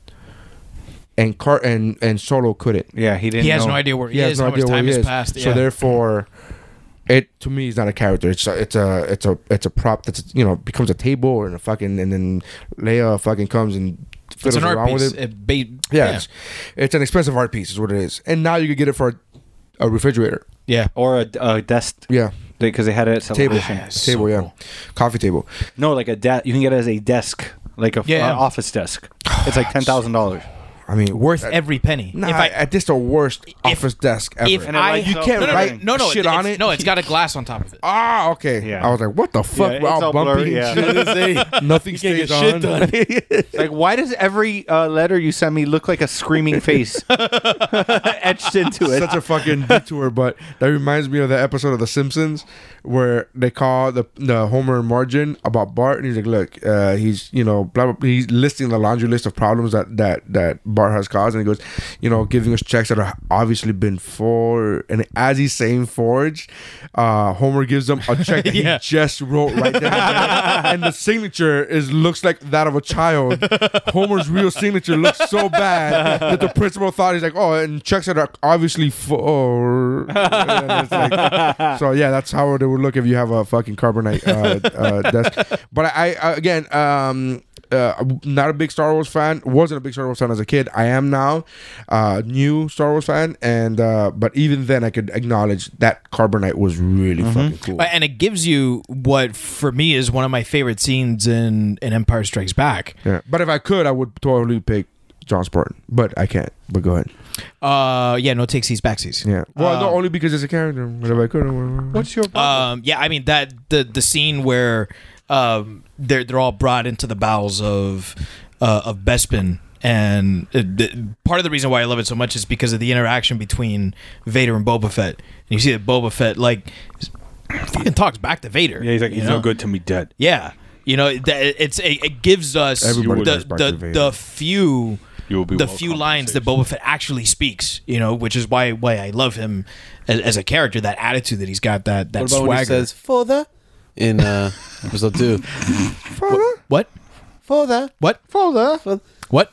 H: And Solo couldn't.
I: Yeah, he didn't.
J: He has
I: know.
J: no idea where he is. How much time has passed.
H: So therefore, it to me is not a character. It's a prop that's becomes a table and then Leia fucking comes and fiddles around with it. It's an expensive art piece is what it is. And now you could get it for a refrigerator.
J: Yeah,
I: or a desk.
H: Yeah.
I: Because they had it at
H: Celebration. Table, yeah. Coffee table.
I: No, like you can get it as a desk, like a office desk. It's like $10,000.
H: I mean,
J: worth every penny.
H: Nah, it's the worst office desk ever.
J: If
H: you can't write shit on it.
J: No, it's got a glass on top of it.
H: Ah, okay.
I: Yeah.
H: I was like, what the fuck?
I: Yeah, it's all
H: bumpy.
I: blurry, yeah.
H: Nothing stays on.
I: Like, why does every letter you send me look like a screaming face etched into it?
H: Such a fucking detour, but that reminds me of the episode of The Simpsons where they call the Homer and Marge about Bart, and he's like, look, he's blah, blah, he's listing the laundry list of problems that Bart has caused, and he goes, giving us checks that have obviously been forged, and as he's saying forged, Homer gives them a check that he just wrote right there, and the signature looks like that of a child. Homer's real signature looks so bad that the principal thought, he's like, oh, and checks that are obviously forged. So yeah, that's how they would look if you have a fucking Carbonite desk. But I again, not a big Star Wars fan. Wasn't a big Star Wars fan as a kid. I am now. New Star Wars fan, and but even then, I could acknowledge that Carbonite was really fucking cool.
J: And it gives you what for me is one of my favorite scenes in Empire Strikes Back.
H: Yeah, but if I could, I would totally pick John Spartan, but I can't. But go ahead.
J: No takesies, backsies.
H: Yeah. Well, not only because it's a character, but if I could.
I: What's your problem?
J: Yeah, I mean that the scene where they're all brought into the bowels of Bespin, and part of the reason why I love it so much is because of the interaction between Vader and Boba Fett. And you see that Boba Fett fucking talks back to Vader.
I: Yeah, he's like, he's no good to me dead.
J: Yeah, it gives us the few lines that Boba Fett actually speaks. Which is why I love him as a character. That attitude that he's got, that
G: what about
J: swagger.
G: when he says "father" in episode 2?
J: What?
G: Father.
J: What?
G: Father.
J: What?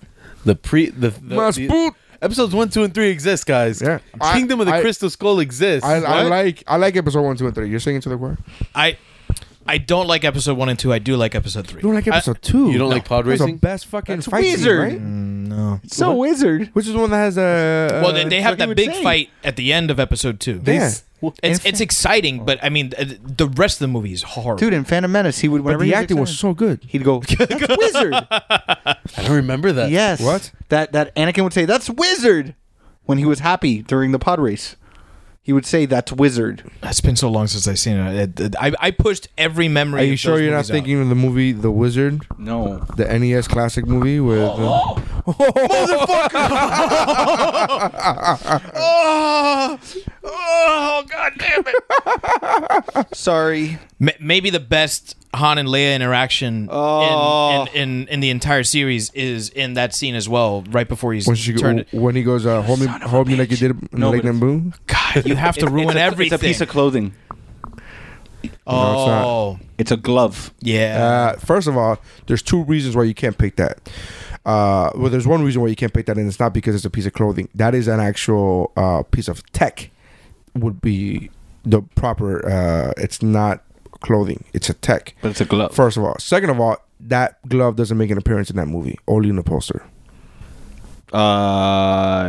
G: The episodes 1, 2, and 3 exist, guys.
H: Yeah.
G: Kingdom of the Crystal Skull exists.
H: I like episode 1, 2, and 3. You're singing to the choir.
J: I don't like episode 1 and 2. I do like episode 3.
H: You don't like episode 2?
G: You don't like pod
H: That's
G: racing?
H: the best fucking fight scene, right?
J: No.
I: It's so wizard.
H: Which is the one that has a.
J: Well, they have
I: what he
J: that
I: would
J: big
I: say.
J: fight at the end of episode 2.
H: Yeah.
J: It's exciting, but I mean, the rest of the movie is horrible.
I: Dude, in Phantom Menace, he would.
H: But
I: Whenever
H: the
I: he
H: acting was so good.
I: he'd go, "That's wizard."
G: I don't remember that.
I: Yes.
H: What?
I: That Anakin would say, "That's wizard," when he was happy during the pod race. He would say, "That's wizard."
J: It's been so long since I've seen it. I pushed every memory.
H: Are you
J: of
H: sure
J: those
H: you're not
J: movies out.
H: thinking of the movie The Wizard?
I: No.
H: The NES classic movie with.
J: Oh, God damn it!
I: Sorry.
J: Maybe the best Han and Leia interaction in the entire series is in that scene as well, right before he's turned.
H: When he goes, hold me like you did in
I: No,
H: Lake
I: but
H: Namboo.
J: God, you have to ruin everything.
I: It's a piece of clothing.
J: Oh,
I: It's a glove.
J: yeah.
H: First of all, there's 2 reasons why you can't pick that. Well, there's one reason why you can't pick that, and it's not because it's a piece of clothing. That is an actual piece of tech. Would be the proper. It's not clothing. It's a tech.
I: But it's a glove.
H: First of all. Second of all, that glove doesn't make an appearance in that movie. Only in the poster.
J: I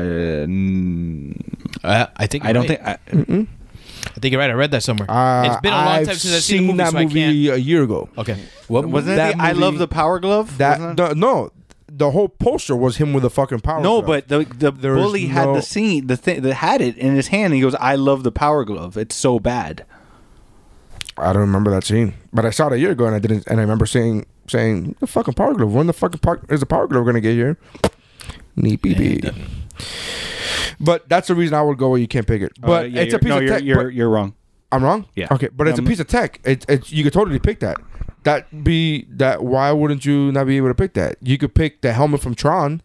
J: think
I: I don't
J: right.
I: think.
J: I think you're right. I read that somewhere. It's been a long
H: I've
J: time since I've seen the movie,
H: that
J: so I
H: movie
J: can't.
H: a year ago.
J: Okay.
I: Wasn't it
H: That
I: the I
H: movie-
I: Love the Power Glove? Wasn't it?
H: No, the whole poster was him with a fucking power.
I: No,
H: glove.
I: but the
H: There is
I: bully had
H: no-
I: the scene, the thing that had it in his hand. He goes, "I love the Power Glove. It's so bad."
H: I don't remember that scene. But I saw it a year ago, and I didn't. And I remember saying the fucking power glove. When the fucking is the power glove gonna get here? Neat BB. But that's the reason I would go where you can't pick it. But
I: Yeah,
H: it's a piece of tech. but-
I: You're wrong.
H: I'm wrong.
I: Yeah.
H: Okay, but it's a piece of tech. It's you could totally pick that. Why wouldn't you not be able to pick that? You could pick the helmet from Tron.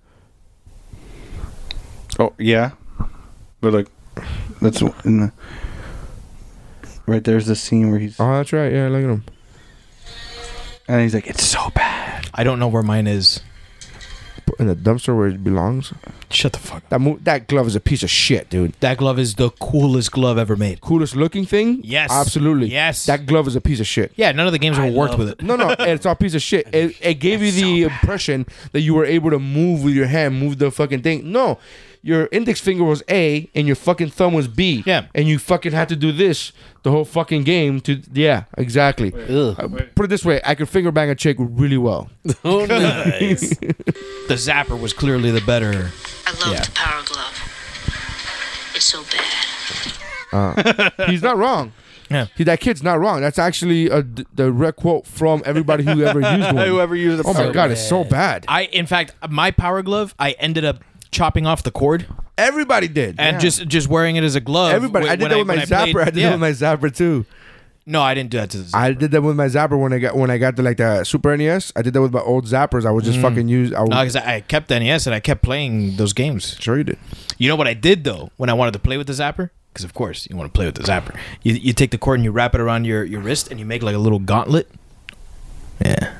I: Oh yeah, but like that's in the right there's the scene where he's
H: Oh, that's right. Yeah, look at him.
I: and he's like, "It's so bad."
J: I don't know where mine is.
H: Put in the dumpster where it belongs.
J: Shut the fuck up.
H: That glove is a piece of shit, dude.
J: That glove is the coolest glove ever made.
H: Coolest looking thing?
J: Yes.
H: Absolutely.
J: Yes.
H: That glove is a piece of shit.
J: Yeah, none of the games ever worked with it.
H: No, it's all a piece of shit. It gave you the impression that you were able to move with your hand, move the fucking thing. No, your index finger was A and your fucking thumb was B.
J: Yeah.
H: And you fucking had to do this the whole fucking game to, yeah, exactly. Put it this way, I could finger bang a chick really well.
G: Oh, nice.
J: The Zapper was clearly the better.
K: I love
J: Yeah.
K: the Power Glove. It's so bad.
H: He's not wrong.
J: Yeah.
H: That kid's not wrong. That's actually the direct quote from everybody who ever used one.
I: Whoever used the
H: Oh my god, it's so bad.
J: In fact, my Power Glove, I ended up chopping off the cord
H: Everybody did.
J: and just wearing it as a glove.
H: Everybody. I did that with my zapper. I did that with my zapper too.
J: No, I didn't do that to the Zapper.
H: I did that with my zapper when I got the Super NES. I did that with my old zappers. I would just fucking use.
J: No, because I kept the NES and I kept playing those games.
H: Sure you did.
J: You know what I did though when I wanted to play with the Zapper? Because of course you want to play with the Zapper. You take the cord and you wrap it around your wrist and you make like a little gauntlet. Yeah.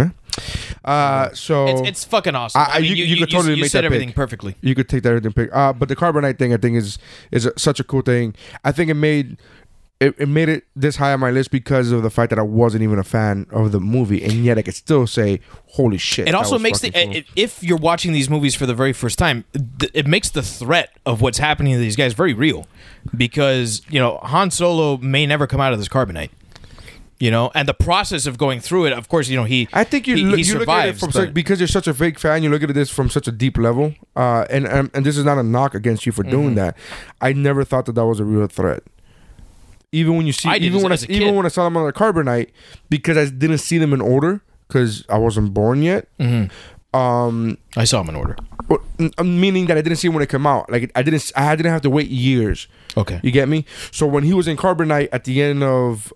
H: So
J: It's fucking awesome. I mean,
H: you could totally
J: you
H: make
J: said
H: that
J: everything
H: pick.
J: perfectly.
H: You could take that everything pick. But the Carbonite thing, I think, is such a cool thing. I think it made it this high on my list because of the fact that I wasn't even a fan of the movie, and yet I could still say, "Holy shit!"
J: It
H: that
J: also
H: was
J: makes
H: fucking cool.
J: if you're watching these movies for the very first time, it makes the threat of what's happening to these guys very real, because Han Solo may never come out of this carbonite. And the process of going through it, of course, he.
H: I think you look at it
J: survives,
H: from
J: but-
H: because you're such a fake fan. You look at this from such a deep level, and this is not a knock against you for doing that. I never thought that was a real threat. Even when you see,
J: I did
H: even
J: as a kid.
H: when I saw them on the Carbonite, because I didn't see them in order because I wasn't born yet.
J: I saw him in order.
H: Meaning that I didn't see him when it came out. Like I didn't have to wait years.
J: Okay.
H: You get me? So when he was in Carbonite at the end of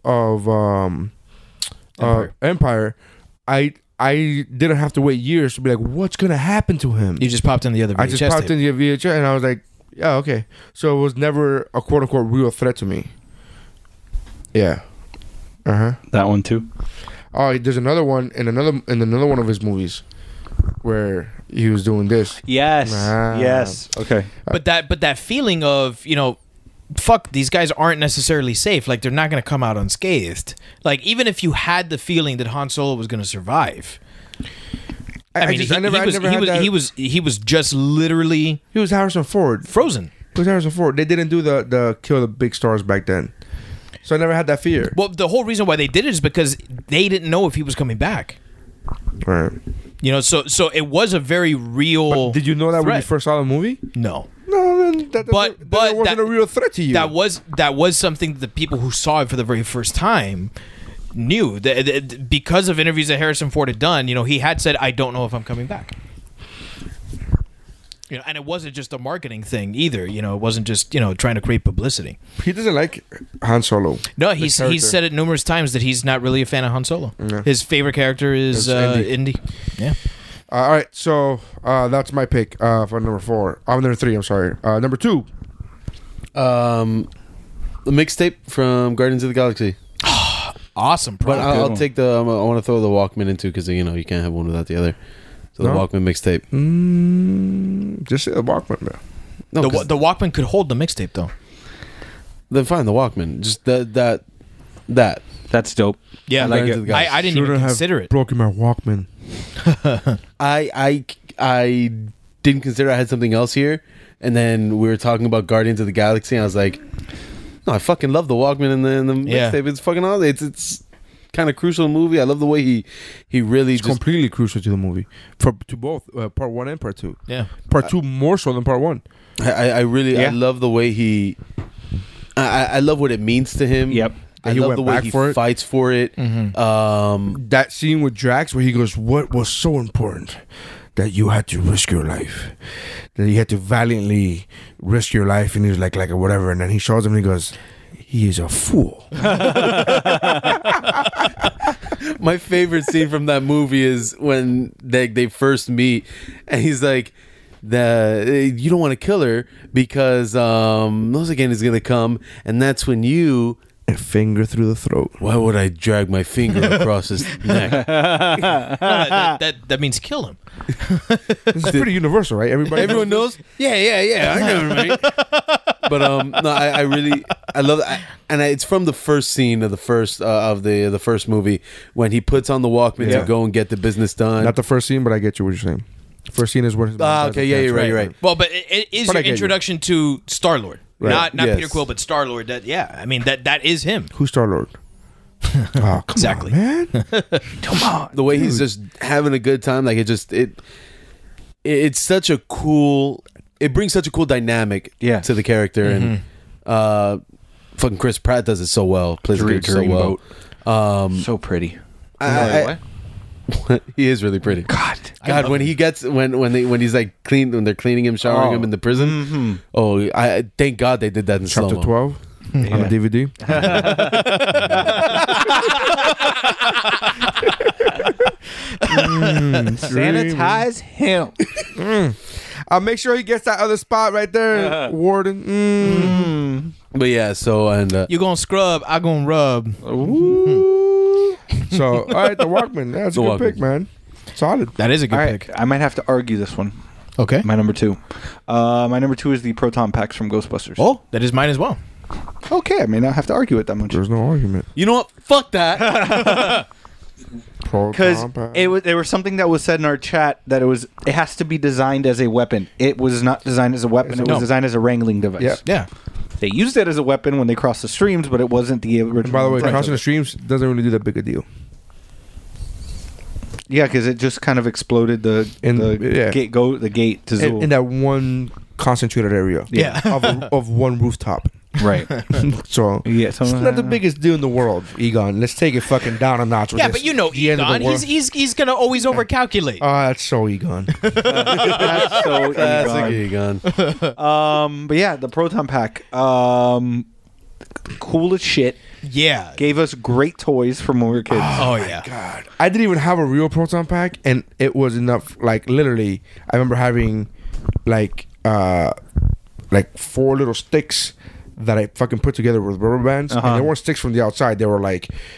H: Empire, I didn't have to wait years to be like, what's gonna happen to him?
J: You just popped in the other VHS
H: I just popped
J: tape.
H: in the VHS and I was like, yeah, okay. So it was never a quote unquote real threat to me. Yeah.
I: That one too.
H: Oh, there's another one in another one of his movies where he was doing this.
I: Yes.
H: Ah.
I: Yes. Okay.
J: But that feeling of fuck, these guys aren't necessarily safe. Like they're not going to come out unscathed. Like even if you had the feeling that Han Solo was going to survive, I mean, he was just literally
H: He was Harrison Ford.
J: Frozen.
H: It was Harrison Ford. They didn't do the kill the big stars back then, so I never had that fear.
J: Well, the whole reason why they did it is because they didn't know if he was coming back.
H: Right.
J: You know, so it was a very real.
H: But did you know that when you first saw the movie?
J: No.
H: No, then that wasn't a real threat to you.
J: That was something that the people who saw it for the very first time knew. Because of interviews that Harrison Ford had done, you know, he had said, "I don't know if I'm coming back." You know, and it wasn't just a marketing thing either. You know, it wasn't just, you know, trying to create publicity.
H: He doesn't like Han Solo.
J: No, he's said it numerous times that he's not really a fan of Han Solo. Yeah. His favorite character is Indy. Yeah.
H: All right, so that's my pick for number 4. Number 3. I'm sorry. Number 2.
G: The mixtape from Guardians of the Galaxy.
J: Awesome,
G: but I'll take the. I want to throw the Walkman in too because you know you can't have one without the other. So the Walkman mixtape.
H: Just say the Walkman, man.
G: No,
J: the Walkman could hold the mixtape though.
G: Then fine, the Walkman. Just that.
I: That's dope.
J: Yeah,
G: I
J: didn't even consider it.
H: Broken my Walkman.
G: I didn't consider I had something else here, and then we were talking about Guardians of the Galaxy, and I was like, no, I fucking love the Walkman and the mixtape. It's fucking awesome. It's kind of crucial to the movie. I love the way he really
H: it's completely crucial to the movie to both part 1 and part 2.
J: Yeah,
H: part 2 more so than part 1.
G: I love the way he. I love what it means to him.
I: Yep.
G: I love the way he fights for it.
J: Mm-hmm.
H: That scene with Drax where he goes, "What was so important that you had to risk your life? That you had to valiantly risk your life?" And he was like whatever. And then he shows him and he goes, "He is a fool."
G: My favorite scene from that movie is when they first meet, and he's like, "You don't want to kill her because Nozagan is going to come, and that's when you."
H: A finger through the throat.
G: Why would I drag my finger across his neck?
J: That means kill him.
H: This is pretty universal, right?
G: Everyone knows. Yeah. I know, right? But no, I really love that, and it's from the first scene of the first movie when he puts on the Walkman to go and get the business done.
H: Not the first scene, but I get you what you're saying. First scene is where his mom
G: okay, yeah, you're right.
J: Well, but it is your introduction to Star-Lord.
G: Right.
J: Not Peter Quill, but Star-Lord. I mean that is him.
H: Who's Star-Lord? Oh, come
J: exactly,
H: on, man.
G: Come on. The way he's just having a good time, like it's such a cool. It brings such a cool dynamic to the character, and fucking Chris Pratt does it so well. Plays the character so well.
I: So pretty.
G: He is really pretty. God, when he gets when he's like when they're cleaning him, showering him in the prison.
I: Mm-hmm.
G: Oh, I thank God they did that in
H: Chapter
G: slow-mo.
H: 12 on the DVD.
I: Sanitize him.
H: I'll make sure he gets that other spot right there, Warden.
G: But yeah, so and
J: you gonna scrub, I gonna rub.
H: So all right, the Walkman. That's a good pick, man. Solid.
J: That is a good pick.
I: I might have to argue this one.
J: Okay.
I: My number 2. My number 2 is the proton packs from Ghostbusters.
J: Oh, that is mine as well.
I: Okay, I may not have to argue it that much.
H: There's no argument.
G: You know what? Fuck that.
I: Because there was something that was said in our chat that it has to be designed as a weapon. It was not designed as a weapon. It was designed as a wrangling device.
J: Yeah.
I: They used it as a weapon when they crossed the streams, but it wasn't the original.
H: And by the way, crossing the streams doesn't really do that big a deal.
I: Yeah, because it just kind of exploded the gate to Zool.
H: In that one concentrated area.
J: Yeah.
H: of one rooftop.
I: Right.
H: So it's not the biggest deal in the world, Egon. Let's take it fucking down a notch.
J: Yeah, but you know Egon, he's gonna always overcalculate.
H: Oh, that's so Egon.
I: That's so
G: Classic Egon.
I: But yeah, the proton pack, cool as shit.
J: Yeah,
I: gave us great toys from when we were kids.
J: Oh yeah,
H: God, I didn't even have a real proton pack, and it was enough. Like literally, I remember having like 4 little sticks that I fucking put together with rubber bands, and they weren't sticks from the outside. They were like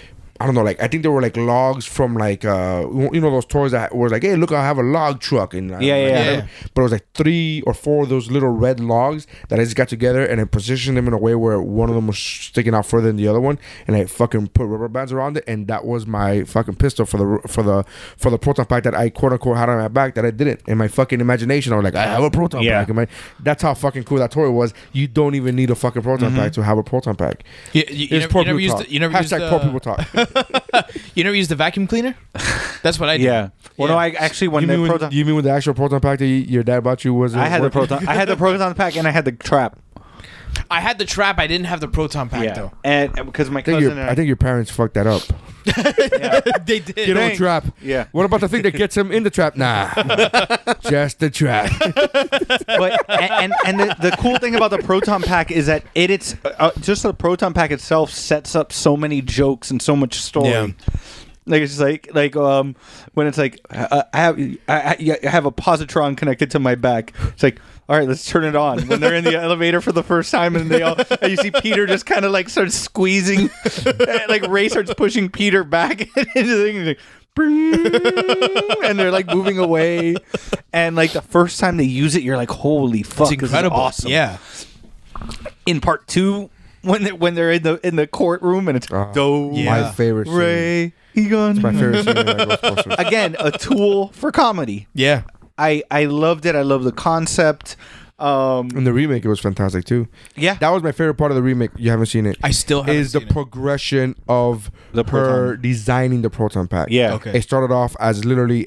H: I don't know, like I think they were like logs from like those toys that were like, hey, look, I have a log truck, and
I: Yeah.
H: But it was like 3 or 4 of those little red logs that I just got together and I positioned them in a way where one of them was sticking out further than the other one, and I fucking put rubber bands around it, and that was my fucking pistol for the proton pack that I quote unquote had on my back that I didn't. In my fucking imagination, I was like, I have a proton pack. That's how fucking cool that toy was. You don't even need a fucking proton pack to have a proton pack.
J: You never used
H: Hashtag poor people talk.
J: You never used the vacuum cleaner? That's what I did.
I: Yeah. Well, no, I actually when the proton.
H: You mean when the actual proton pack that your dad bought you was?
I: I had the proton. I had the proton pack and I had the trap.
J: I had the trap. I didn't have the proton pack though.
I: And because my cousin,
H: I think your parents fucked that up.
J: They did.
H: Get on trap.
I: Yeah.
H: What about the thing that gets him in the trap? Nah, just the trap.
I: But and the cool thing about the proton pack is that it's just the proton pack itself sets up so many jokes and so much story.
J: Yeah.
I: Like it's like when it's like I have a positron connected to my back. It's like, all right, let's turn it on. When they're in the elevator for the first time and and you see Peter just kind of like starts squeezing, like Ray starts pushing Peter back into the thing. Like, and they're like moving away, and like the first time they use it, you're like, holy fuck,
J: It's incredible.
I: This is awesome.
J: Yeah.
I: In part 2, when they're in the courtroom and it's
H: my favorite scene.
I: Ray Egon.
H: My favorite scene in Ghostbusters.
I: Again, a tool for comedy.
J: Yeah.
I: I loved it. I love the concept.
H: And the remake, it was fantastic too.
I: Yeah,
H: that was my favorite part of the remake. You haven't seen it.
J: I still haven't
H: is the
J: seen it.
H: progression of
I: The
H: her
I: proton.
H: designing the proton pack.
I: Yeah.
J: Okay.
H: It started off as literally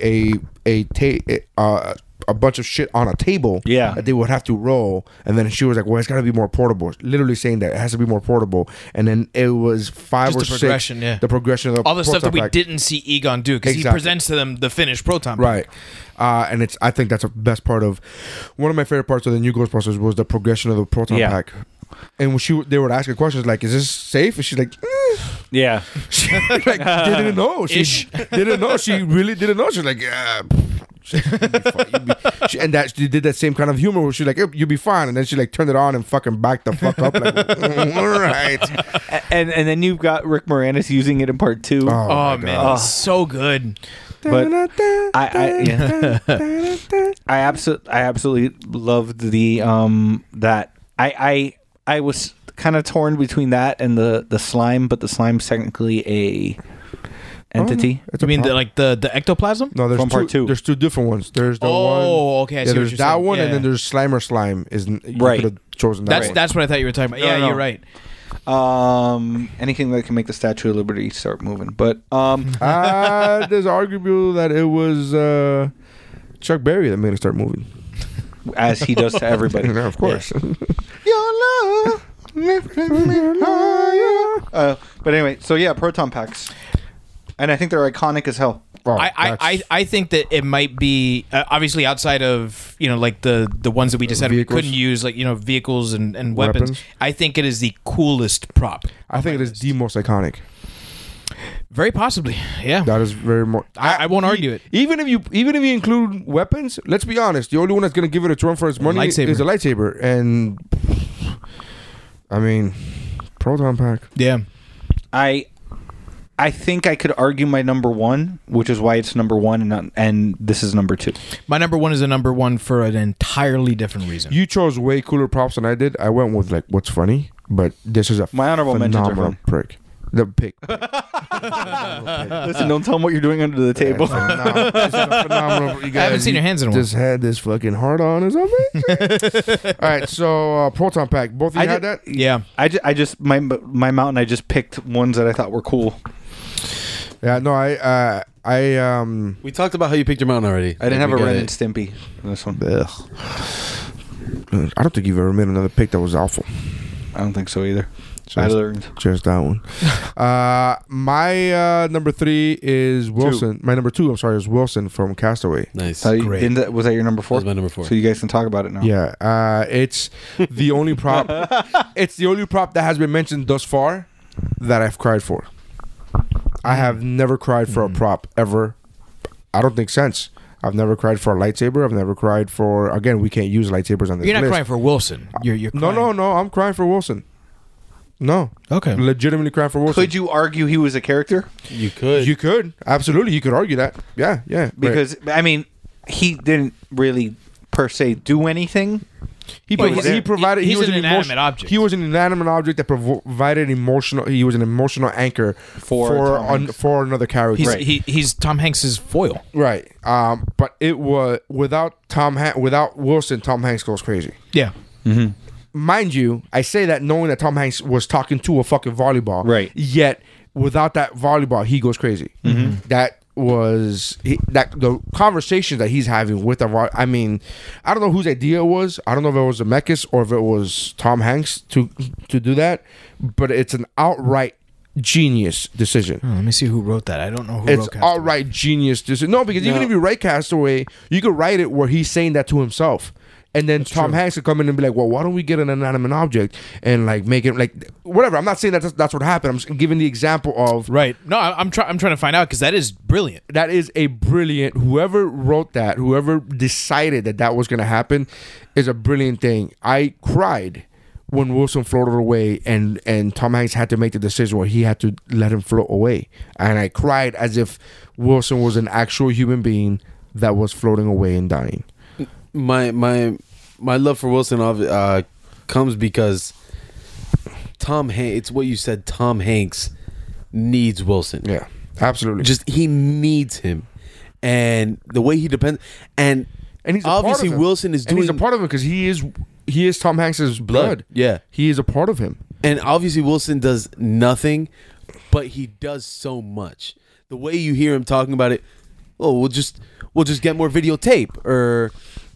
H: a bunch of shit on a table that they would have to roll, and then she was like, well, it's got to be more portable, literally saying that it has to be more portable, and then it was 5
J: Just
H: or
J: the
H: 6
J: progression, yeah.
H: the progression of the
J: All the stuff that we
H: proton pack.
J: didn't see Egon do because he
H: Exactly.
J: presents to them the finished proton pack.
H: Right. And I think that's the best part of one of my favorite parts of the new Ghostbusters was the progression of the proton pack. And when they would ask her questions like, is this safe? And she's like,
I: yeah.
H: She like, didn't know. She didn't know. She really didn't know. She's like, yeah. And that she did that same kind of humor where she's like, you'll be fine. And then she like turned it on and fucking backed the fuck up. Like, all right.
I: And then you've got Rick Moranis using it in part 2.
J: Oh man, it's so good.
I: But I absolutely loved the that I was kind of torn between that and the slime, but the slime's technically a entity.
J: You mean the ectoplasm?
H: No, there's
I: From part 2.
H: There's 2 different ones. There's the one.
J: Okay. I see what
H: there's
J: you're
H: that
J: saying.
H: one,
J: Yeah.
H: and then there's Slimer Slime. You
I: Right.
H: could have chosen that.
J: That's what I thought you were talking about. Yeah,
I: No.
J: you're right.
I: Anything that can make the Statue of Liberty start moving, but
H: there's arguable that it was Chuck Berry that made it start moving.
I: as he does to everybody.
H: Yeah, of course.
I: Your love lifted me higher. But anyway, so yeah, proton packs, and I think they're iconic as hell.
H: Oh,
J: I think that it might be obviously outside of like the ones that we just said we
H: Vehicles.
J: couldn't use, like vehicles and weapons.
H: Weapons.
J: I think it is the coolest prop.
H: I think it is the most iconic.
J: Very possibly, yeah.
H: That is very more.
J: I won't argue it.
H: Even if you include weapons, let's be honest. The only one that's gonna give it its run for its money
J: Lightsaber.
H: is a lightsaber, and I mean, proton pack.
J: Yeah.
I: I think I could argue my number 1, which is why it's number 1, and this is number 2.
J: My number 1 is a number 1 for an entirely different reason.
H: You chose way cooler props than I did. I went with like what's funny, but this is a
I: My honorable mentions are
H: phenomenal
I: fun.
H: prick. The pick.
I: Listen, don't tell them what you're doing under the table.
H: Phenomenal. You
J: I haven't seen your hands in a while.
H: Just had this fucking heart on or something. All right, so proton pack. Both of you had that.
J: Yeah.
I: I just my mountain. I just picked ones that I thought were cool.
H: Yeah, no, I
G: We talked about how you picked your mountain already.
I: I didn't have a
G: We got
I: Ren
G: it.
I: and Stimpy in this one.
H: I don't think you've ever made another pick that was awful.
I: I don't think so either.
H: Just-
I: I learned.
H: Just that one. My number 3 is Wilson. My number 2, I'm sorry, is Wilson from Castaway.
G: Nice.
J: Great.
I: Was that your number 4?
G: That was my number 4.
I: So you guys can talk about it now.
H: Yeah, it's the only prop. It's the only prop that has been mentioned thus far that I've cried for. I have never cried for a prop ever. I don't think since. I've never cried for a lightsaber. I've never cried for. Again, we can't use lightsabers on this
J: You're not
H: list.
J: crying for Wilson. You're
H: No,
J: crying.
H: no. I'm crying for Wilson. No.
J: Okay.
H: Legitimately crying for Wilson.
I: Could you argue he was a character?
G: You could.
H: You could. Absolutely. You could argue that. Yeah. Yeah.
I: Because I mean, he didn't really per se do anything.
H: He
I: Well, he's-
H: provided.
J: he's
H: He was
J: an
H: an
J: inanimate
H: emotion-
J: object.
H: He was an inanimate object that provided emotional. He was an emotional anchor
I: For Tom Hanks.
H: for another character.
J: He's Tom Hanks's foil.
H: Right. But it was without without Wilson, Tom Hanks goes crazy.
J: Yeah.
H: Mind you, I say that knowing that Tom Hanks was talking to a fucking volleyball.
I: Right.
H: Yet without that volleyball, he goes crazy. That was that the conversation that he's having with the. I mean, I don't know whose idea it was. I don't know if it was Zemeckis or if it was Tom Hanks to do that. But it's an outright genius decision.
J: Let me see who wrote that. I don't know who
H: It's
J: wrote Castaway.
H: outright genius decision. No, because even if you write Castaway, you could write it where he's saying that to himself. And then Tom Hanks would come in and be like, well, why don't we get an inanimate object and like make it like whatever. I'm not saying that's what happened. I'm just giving the example of
J: Right. No, I'm trying to find out because that is brilliant.
H: that is a brilliant. Whoever wrote that, whoever decided that was going to happen, is a brilliant thing. I cried when Wilson floated away, and Tom Hanks had to make the decision where he had to let him float away, and I cried as if Wilson was an actual human being that was floating away and dying.
G: My love for Wilson comes because Tom Hanks. It's what you said. Tom Hanks needs Wilson.
H: Yeah, absolutely.
G: Just he needs him, and the way he depends, and
H: he's a
G: obviously
H: part of him.
G: Wilson is
H: And
G: doing
H: he's a part of him because he is Tom Hanks's blood.
G: Yeah,
H: he is a part of him.
G: and obviously Wilson does nothing, but he does so much. The way you hear him talking about it, we'll just get more videotape, or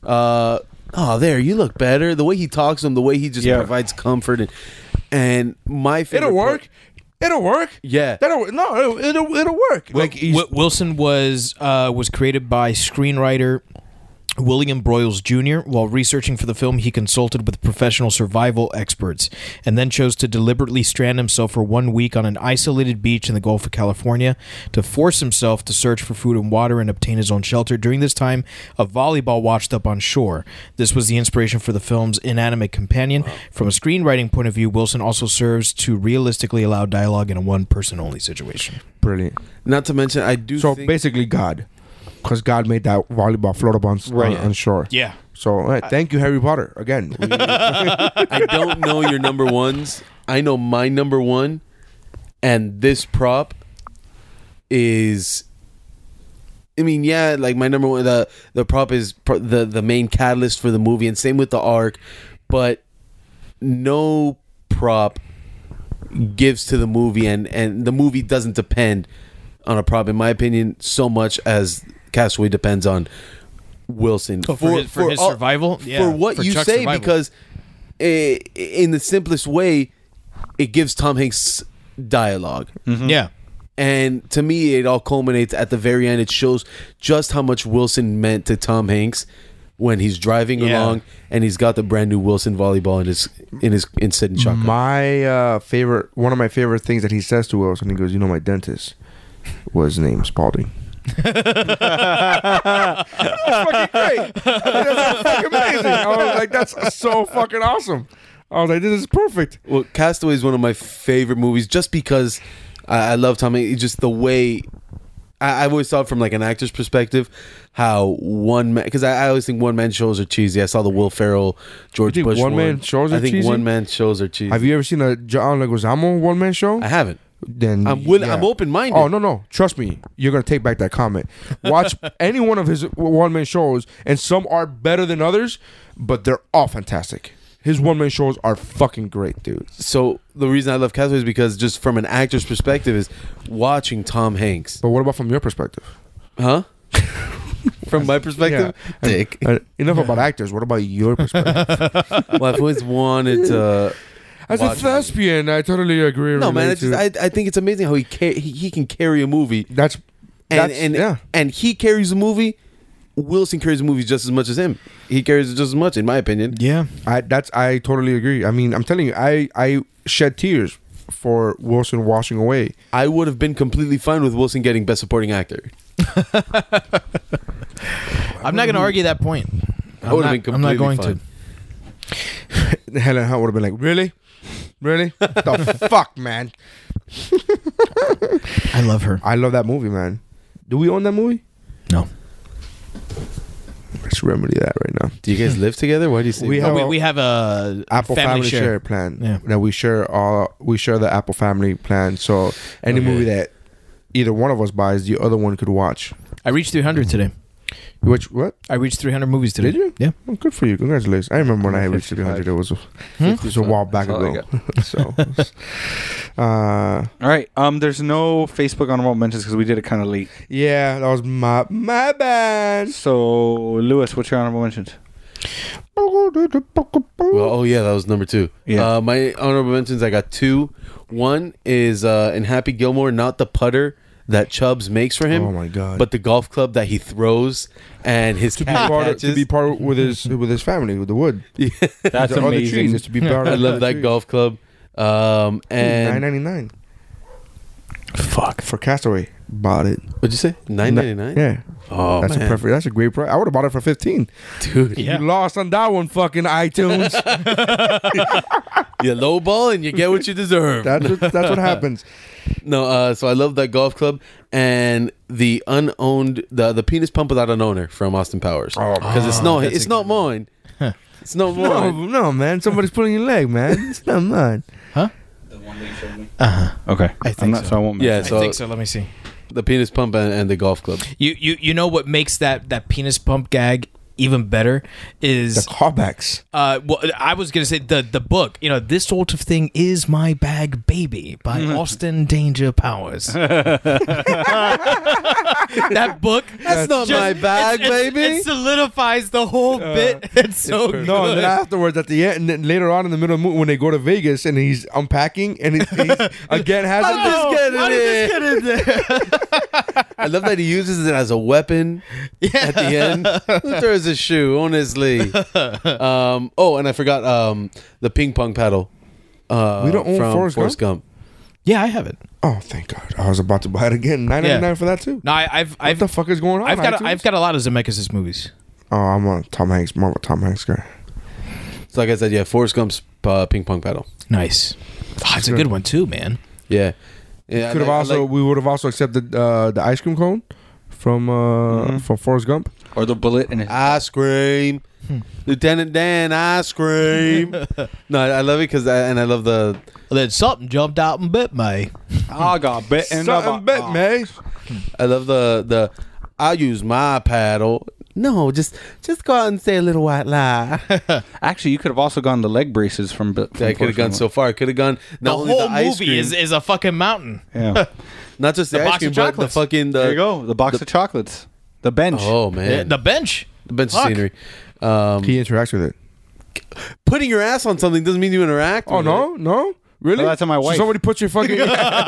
G: there, you look better. The way he talks to him, the way he just provides comfort, and my favorite
H: It'll work. It'll work.
G: Yeah.
H: It'll work. Like
J: Wilson was created by screenwriter William Broyles Jr. While researching for the film, he consulted with professional survival experts and then chose to deliberately strand himself for 1 week on an isolated beach in the Gulf of California to force himself to search for food and water and obtain his own shelter. During this time, a volleyball washed up on shore. This was the inspiration for the film's inanimate companion. From a screenwriting point of view, Wilson also serves to realistically allow dialogue in a one-person-only situation.
H: Brilliant.
G: Not to mention, I do
H: So
G: think
H: basically, God, because God made that volleyball float up on shore.
J: Yeah.
H: So thank you, Harry Potter. Again,
G: I don't know your number ones. I know my number one, and this prop is. I mean, yeah, like my number one. The prop is the main catalyst for the movie, and same with the arc. But no prop gives to the movie, and the movie doesn't depend on a prop, in my opinion, so much as Castaway depends on Wilson
J: for his survival. Yeah,
G: for what you
J: Chuck's
G: say,
J: survival.
G: because in the simplest way, it gives Tom Hanks dialogue.
J: Yeah.
G: And to me, it all culminates at the very end. It shows just how much Wilson meant to Tom Hanks when he's driving along and he's got the brand new Wilson volleyball in Sid and Shotgun.
H: One of my favorite things that he says to Wilson, he goes, my dentist was named Spalding. That's fucking great. That's fucking amazing. I was like, that's so fucking awesome. I was like, this is perfect.
G: Well, Castaway is one of my favorite movies just because I love Tom Hanks. Just the way I've always thought from like an actor's perspective how one man, because I always think one man shows are cheesy. I saw the Will Ferrell, George
H: You think
G: Bush
H: one man shows are
G: I think
H: cheesy?
G: one man shows are cheesy.
H: Have you ever seen a John Leguizamo one man show?
G: I haven't.
H: Then
G: I'm open-minded.
H: Oh no, trust me, you're gonna take back that comment. Watch any one of his one man shows, and some are better than others, but they're all fantastic. His one man shows are fucking great, dude.
G: So the reason I love Castaway is because just from an actor's perspective is watching Tom Hanks.
H: But what about from your perspective?
G: Huh? From my perspective, dick.
H: Enough about actors. What about your perspective?
G: Well, I've always wanted to.
H: As a thespian, I totally agree.
G: No, man. It's just, I think it's amazing how he can carry a movie. And he carries a movie. Wilson carries a movie just as much as him. He carries it just as much, in my opinion.
J: Yeah,
H: I totally agree. I mean, I'm telling you, I shed tears for Wilson washing away.
G: I would have been completely fine with Wilson getting Best Supporting Actor.
J: I'm not going to argue that point.
G: I would have been completely
J: I'm not going
G: fine.
J: to.
H: Helen Hunt would have been like, really? Really? The fuck, man.
J: I love her.
H: I love that movie, man. Do we own that movie?
J: No.
H: Let's remedy that right now.
G: Do you guys live together? Why do you say
H: We
G: that?
H: have
J: We have a
H: Apple family share
J: share.
H: plan.
J: Yeah.
H: That we share the Apple family plan. So any movie that either one of us buys, the other one could watch.
J: I reached 300 today.
H: What?
J: I reached 300 movies today.
H: Did you?
J: Yeah.
H: Oh, good for you. Congratulations. I remember when I reached 300. It was a while back
I: That's all I
H: ago. So,
I: All right. There's no Facebook honorable mentions because we did it kind of late.
H: yeah, that was my bad.
I: So, Lewis, what's your honorable mentions?
G: Well, oh yeah, that was number 2.
I: Yeah.
G: My honorable mentions, I got 2. One is in Happy Gilmore, not the putter that Chubbs makes for him.
H: Oh my God.
G: But the golf club that he throws and his cat
H: To be part with his family with the wood.
I: That's
H: the other
I: amazing.
H: trees is to be part
G: I
H: of
G: love that
H: tree.
G: golf club. And
H: $9.99.
J: Fuck.
H: For Castaway. Bought it.
G: what'd you say? $9.99?
H: Yeah.
G: Oh,
H: That's
G: man.
H: a perfect. That's a great price. I would have bought it for 15.
G: Dude.
J: Yeah.
H: You lost on that one, fucking iTunes.
G: You lowball and you get what you deserve.
H: that's what happens.
G: No, so I love that golf club and the unowned, the penis pump without an owner from Austin Powers. Oh, because it's not mine. It's not mine.
H: No, man. Somebody's pulling your leg, man. It's not mine.
I: Okay.
J: I think so.
I: I won't
G: Yeah,
I: mention
G: so
J: I think so. Let me see.
G: the penis pump and the golf club.
J: You know what makes that penis pump gag even better is
H: The callbacks.
J: well, I was gonna say the book. You know, This Sort of Thing Is My Bag Baby by Austin Danger Powers. That book.
G: That's not my bag, baby.
J: It solidifies the whole bit. It's so good.
H: No, and then afterwards, at the end, and then later on in the middle of the movie, when they go to Vegas and he's unpacking and he's again has
G: How did this get in there? I love that he uses it as a weapon at the end. Who throws a shoe, honestly? And I forgot the ping pong paddle.
H: We don't own
G: from
H: Forrest
G: Gump.
J: Yeah, I have it.
H: Oh, thank God! I was about to buy it again. $9.99 for that too.
J: No, I've
H: What the fuck is going on?
J: I've got a lot of Zemeckis' movies.
H: Oh, I'm a Tom Hanks, more of a Tom Hanks guy.
G: So like I said, yeah, Forrest Gump's ping pong paddle.
J: Nice. Oh, it's a good one too, man.
G: Yeah.
H: Could have we would have also accepted the ice cream cone from Forrest Gump.
I: Or the bullet in his
G: ice cream. Lieutenant Dan, ice cream. No, I love it because I love the.
J: Then something jumped out and bit me.
I: I got bit in
H: Something bit me.
G: I love the. I use my paddle. No, just go out and say a little white lie.
I: Actually, you could have also gone the leg braces from
G: I could have gone so far. I could have gone
J: The
G: not only
J: whole
G: the ice
J: movie
G: cream,
J: is a fucking mountain.
I: Yeah.
G: not just the,
J: the
G: ice
J: box
G: cream,
J: of
G: but the
J: chocolates.
G: fucking
I: There you go. The box of chocolates. The bench.
G: Oh man,
J: The bench.
G: the bench
J: Fuck.
G: scenery.
H: He interacts with it.
G: Putting your ass on something doesn't mean you interact.
H: Oh
G: with
H: no, no, really?
I: No, that's on my wife.
H: So somebody put your fucking.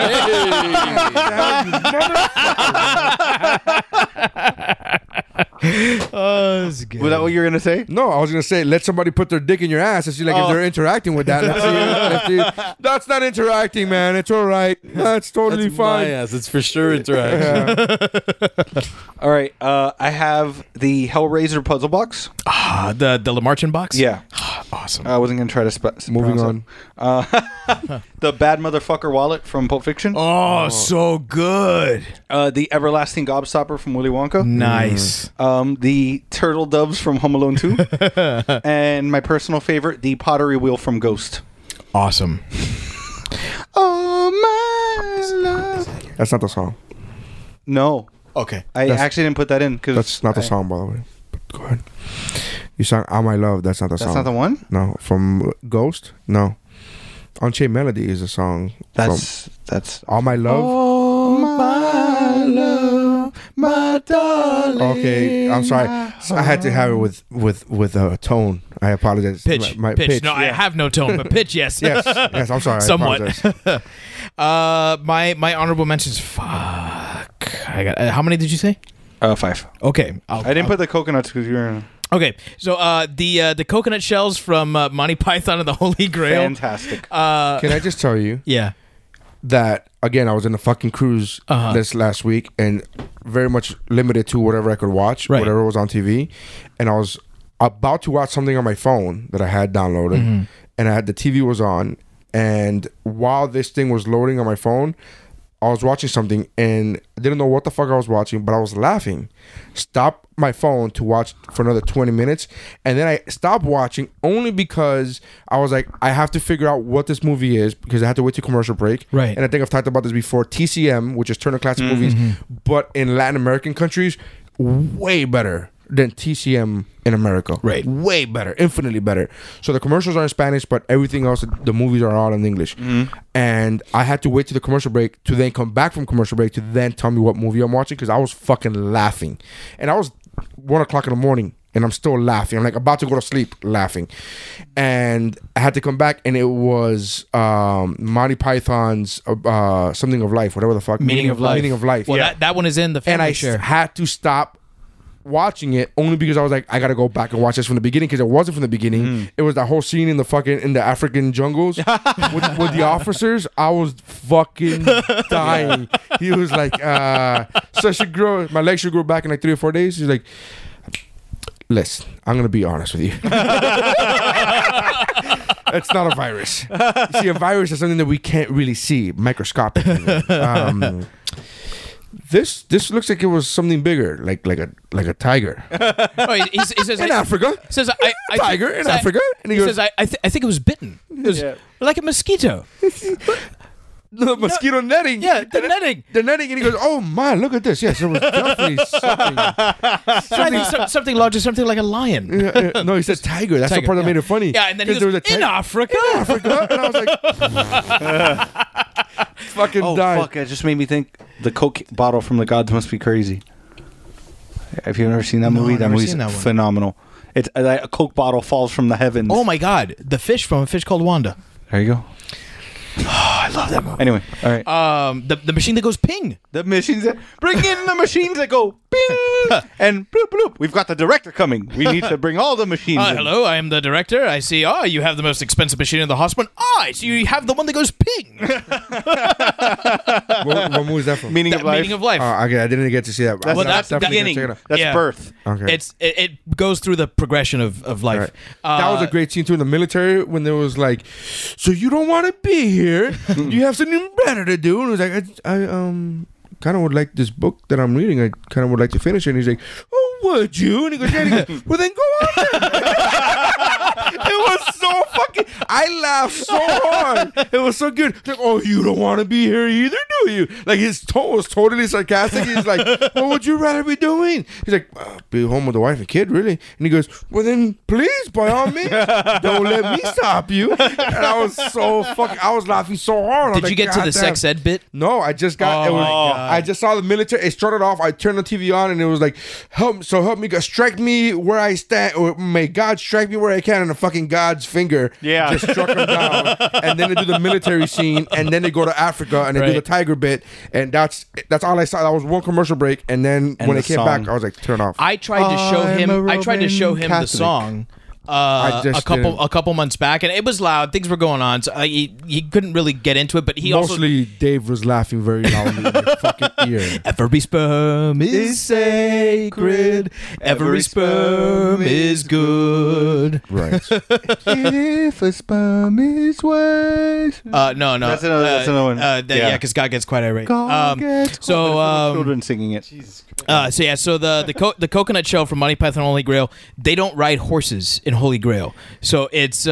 J: Oh, that's good.
I: Was that what you were gonna say?
H: No, I was gonna say let somebody put their dick in your ass and see like if they're interacting with that. Let's see. That's not interacting, man. It's all right. That's totally
G: That's my
H: fine.
G: ass. It's for sure interaction.
I: All right. I have the Hellraiser puzzle box.
J: The Lamarchin box?
I: Yeah.
J: Awesome.
I: I wasn't gonna try to
H: Moving on.
I: The Bad Motherfucker wallet from Pulp Fiction.
J: Oh, so good.
I: The Everlasting Gobstopper from Willy Wonka.
J: Nice.
I: The Turtle Doves from Home Alone 2. And my personal favorite, the Pottery Wheel from Ghost.
J: Awesome.
I: Oh my love.
H: That's not the song.
I: No,
J: Okay.
I: I actually didn't put that in because
H: That's not the song, by the way. But go ahead. You sang "All My Love." That's not the song.
I: That's not the one.
H: No, from Ghost. No, Unchained Melody is a song.
I: That's
H: All My Love.
I: Oh my love, my darling.
H: Okay, I'm sorry. I had to have it with a tone. I apologize.
J: Pitch.
H: My
J: pitch. No, I have no tone, but pitch, yes.
H: Yes, yes. I'm sorry. I
J: Somewhat.
H: apologize.
J: My honorable mentions. Fuck. I got. How many did you say?
I: 5.
J: Okay.
I: I didn't put the coconuts because you're
J: Okay, so the coconut shells from Monty Python and the Holy Grail.
I: fantastic.
H: Can I just tell you
J: Yeah.
H: that again? I was in a fucking cruise this last week and very much limited to whatever I could watch,
J: Right.
H: whatever was on TV, and I was about to watch something on my phone that I had downloaded, and I had the TV was on, and while this thing was loading on my phone, I was watching something and I didn't know what the fuck I was watching, but I was laughing. Stopped my phone to watch for another 20 minutes, and then I stopped watching only because I was like, I have to figure out what this movie is because I had to wait to commercial break.
J: Right.
H: And I think I've talked about this before. TCM, which is Turner Classic Movies, but in Latin American countries, way better than TCM in America.
J: Right.
H: Way better. Infinitely better. So the commercials are in Spanish, but everything else, the movies are all in English. And I had to wait to the commercial break to then come back from commercial break to then tell me what movie I'm watching because I was fucking laughing. And I was 1 o'clock in the morning and I'm still laughing. I'm like about to go to sleep laughing. And I had to come back and it was Monty Python's Something of Life, whatever the fuck.
J: Meaning of Life.
H: Meaning of Life.
J: Well, that one is in the family
H: And I
J: share.
H: had to stop watching it only because I was like, I gotta go back and watch this from the beginning because it wasn't from the beginning. It was that whole scene in the African jungles with the officers. I was fucking dying. He was like, my legs should grow back in like 3 or 4 days. He's like, listen, I'm gonna be honest with you. It's not a virus. You see, a virus is something that we can't really see microscopically. This looks like it was something bigger, like a tiger.
J: Oh, he says
H: in Africa.
J: He says
H: a tiger in Africa, and
J: he says I think it was bitten. It was like a mosquito.
H: The mosquito netting.
J: Yeah, the netting.
H: The netting, and he goes, "Oh my, look at this! Yes, it was definitely
J: something larger, something like a lion."
H: No, he said tiger. That's the part that made it funny.
J: Yeah, and then he goes, in Africa,
H: and I was like, "Fucking died."
I: Fuck! It just made me think the Coke bottle from The Gods Must Be Crazy. Have you ever seen that movie? That movie's phenomenal. It's a Coke bottle falls from the heavens.
J: Oh my god, the fish from A Fish Called Wanda.
I: There you go.
J: Oh, I love that movie.
I: Anyway, all right.
J: The machine that goes ping.
I: The machines that bring in the machines that go ping and bloop bloop. We've got the director coming. We need to bring all the machines. In.
J: Hello, I am the director. I see. Oh, you have the most expensive machine in the hospital. I see you have the one that goes ping.
H: What movie is that from?
I: Meaning of Life.
J: Meaning of Life.
H: Okay, I didn't get to see that.
J: That's the
I: beginning. That's birth.
H: Okay.
J: It goes through the progression of life.
H: Right. That was a great scene too in the military when there was like, so you don't want to be here. You have something better to do. And it was like, I kind of would like this book that I'm reading. I kind of would like to finish it. And he's like, oh, would you? And he goes, yeah. And he goes, well, then go on. It was so fucking. I laughed so hard. It was so good. Like, oh, you don't want to be here either, do you? Like his tone was totally sarcastic. He's like, what would you rather be doing? He's like, be home with the wife and kid, really? And he goes, well, then please, by all means, don't let me stop you. And I was so fucking. I was laughing so hard.
J: Did you get to the sex ed bit?
H: No, I just got. I just saw the military. It started off. I turned the TV on, and it was like, help me, God, strike me where I stand, or may God strike me where I can, and the fucking God's finger just struck him down. And then they do the military scene, and then they go to Africa, and they do the tiger bit, and that's all I saw. That was one commercial break, and then when it came back, I was like, turn off.
J: I tried to show him. I tried to show him the song. A couple months back, and it was loud. Things were going on, so he couldn't really get into it. But he
H: mostly Dave was laughing very loudly in your fucking ear.
J: Every sperm is sacred. Every sperm is good.
H: Right.
I: If a sperm is waste.
J: No.
I: That's another one.
J: Yeah, because God gets quite irate.
I: Children singing it.
J: So the coconut shell from Monty Python and Holy Grail, they don't ride horses in Holy Grail. So it's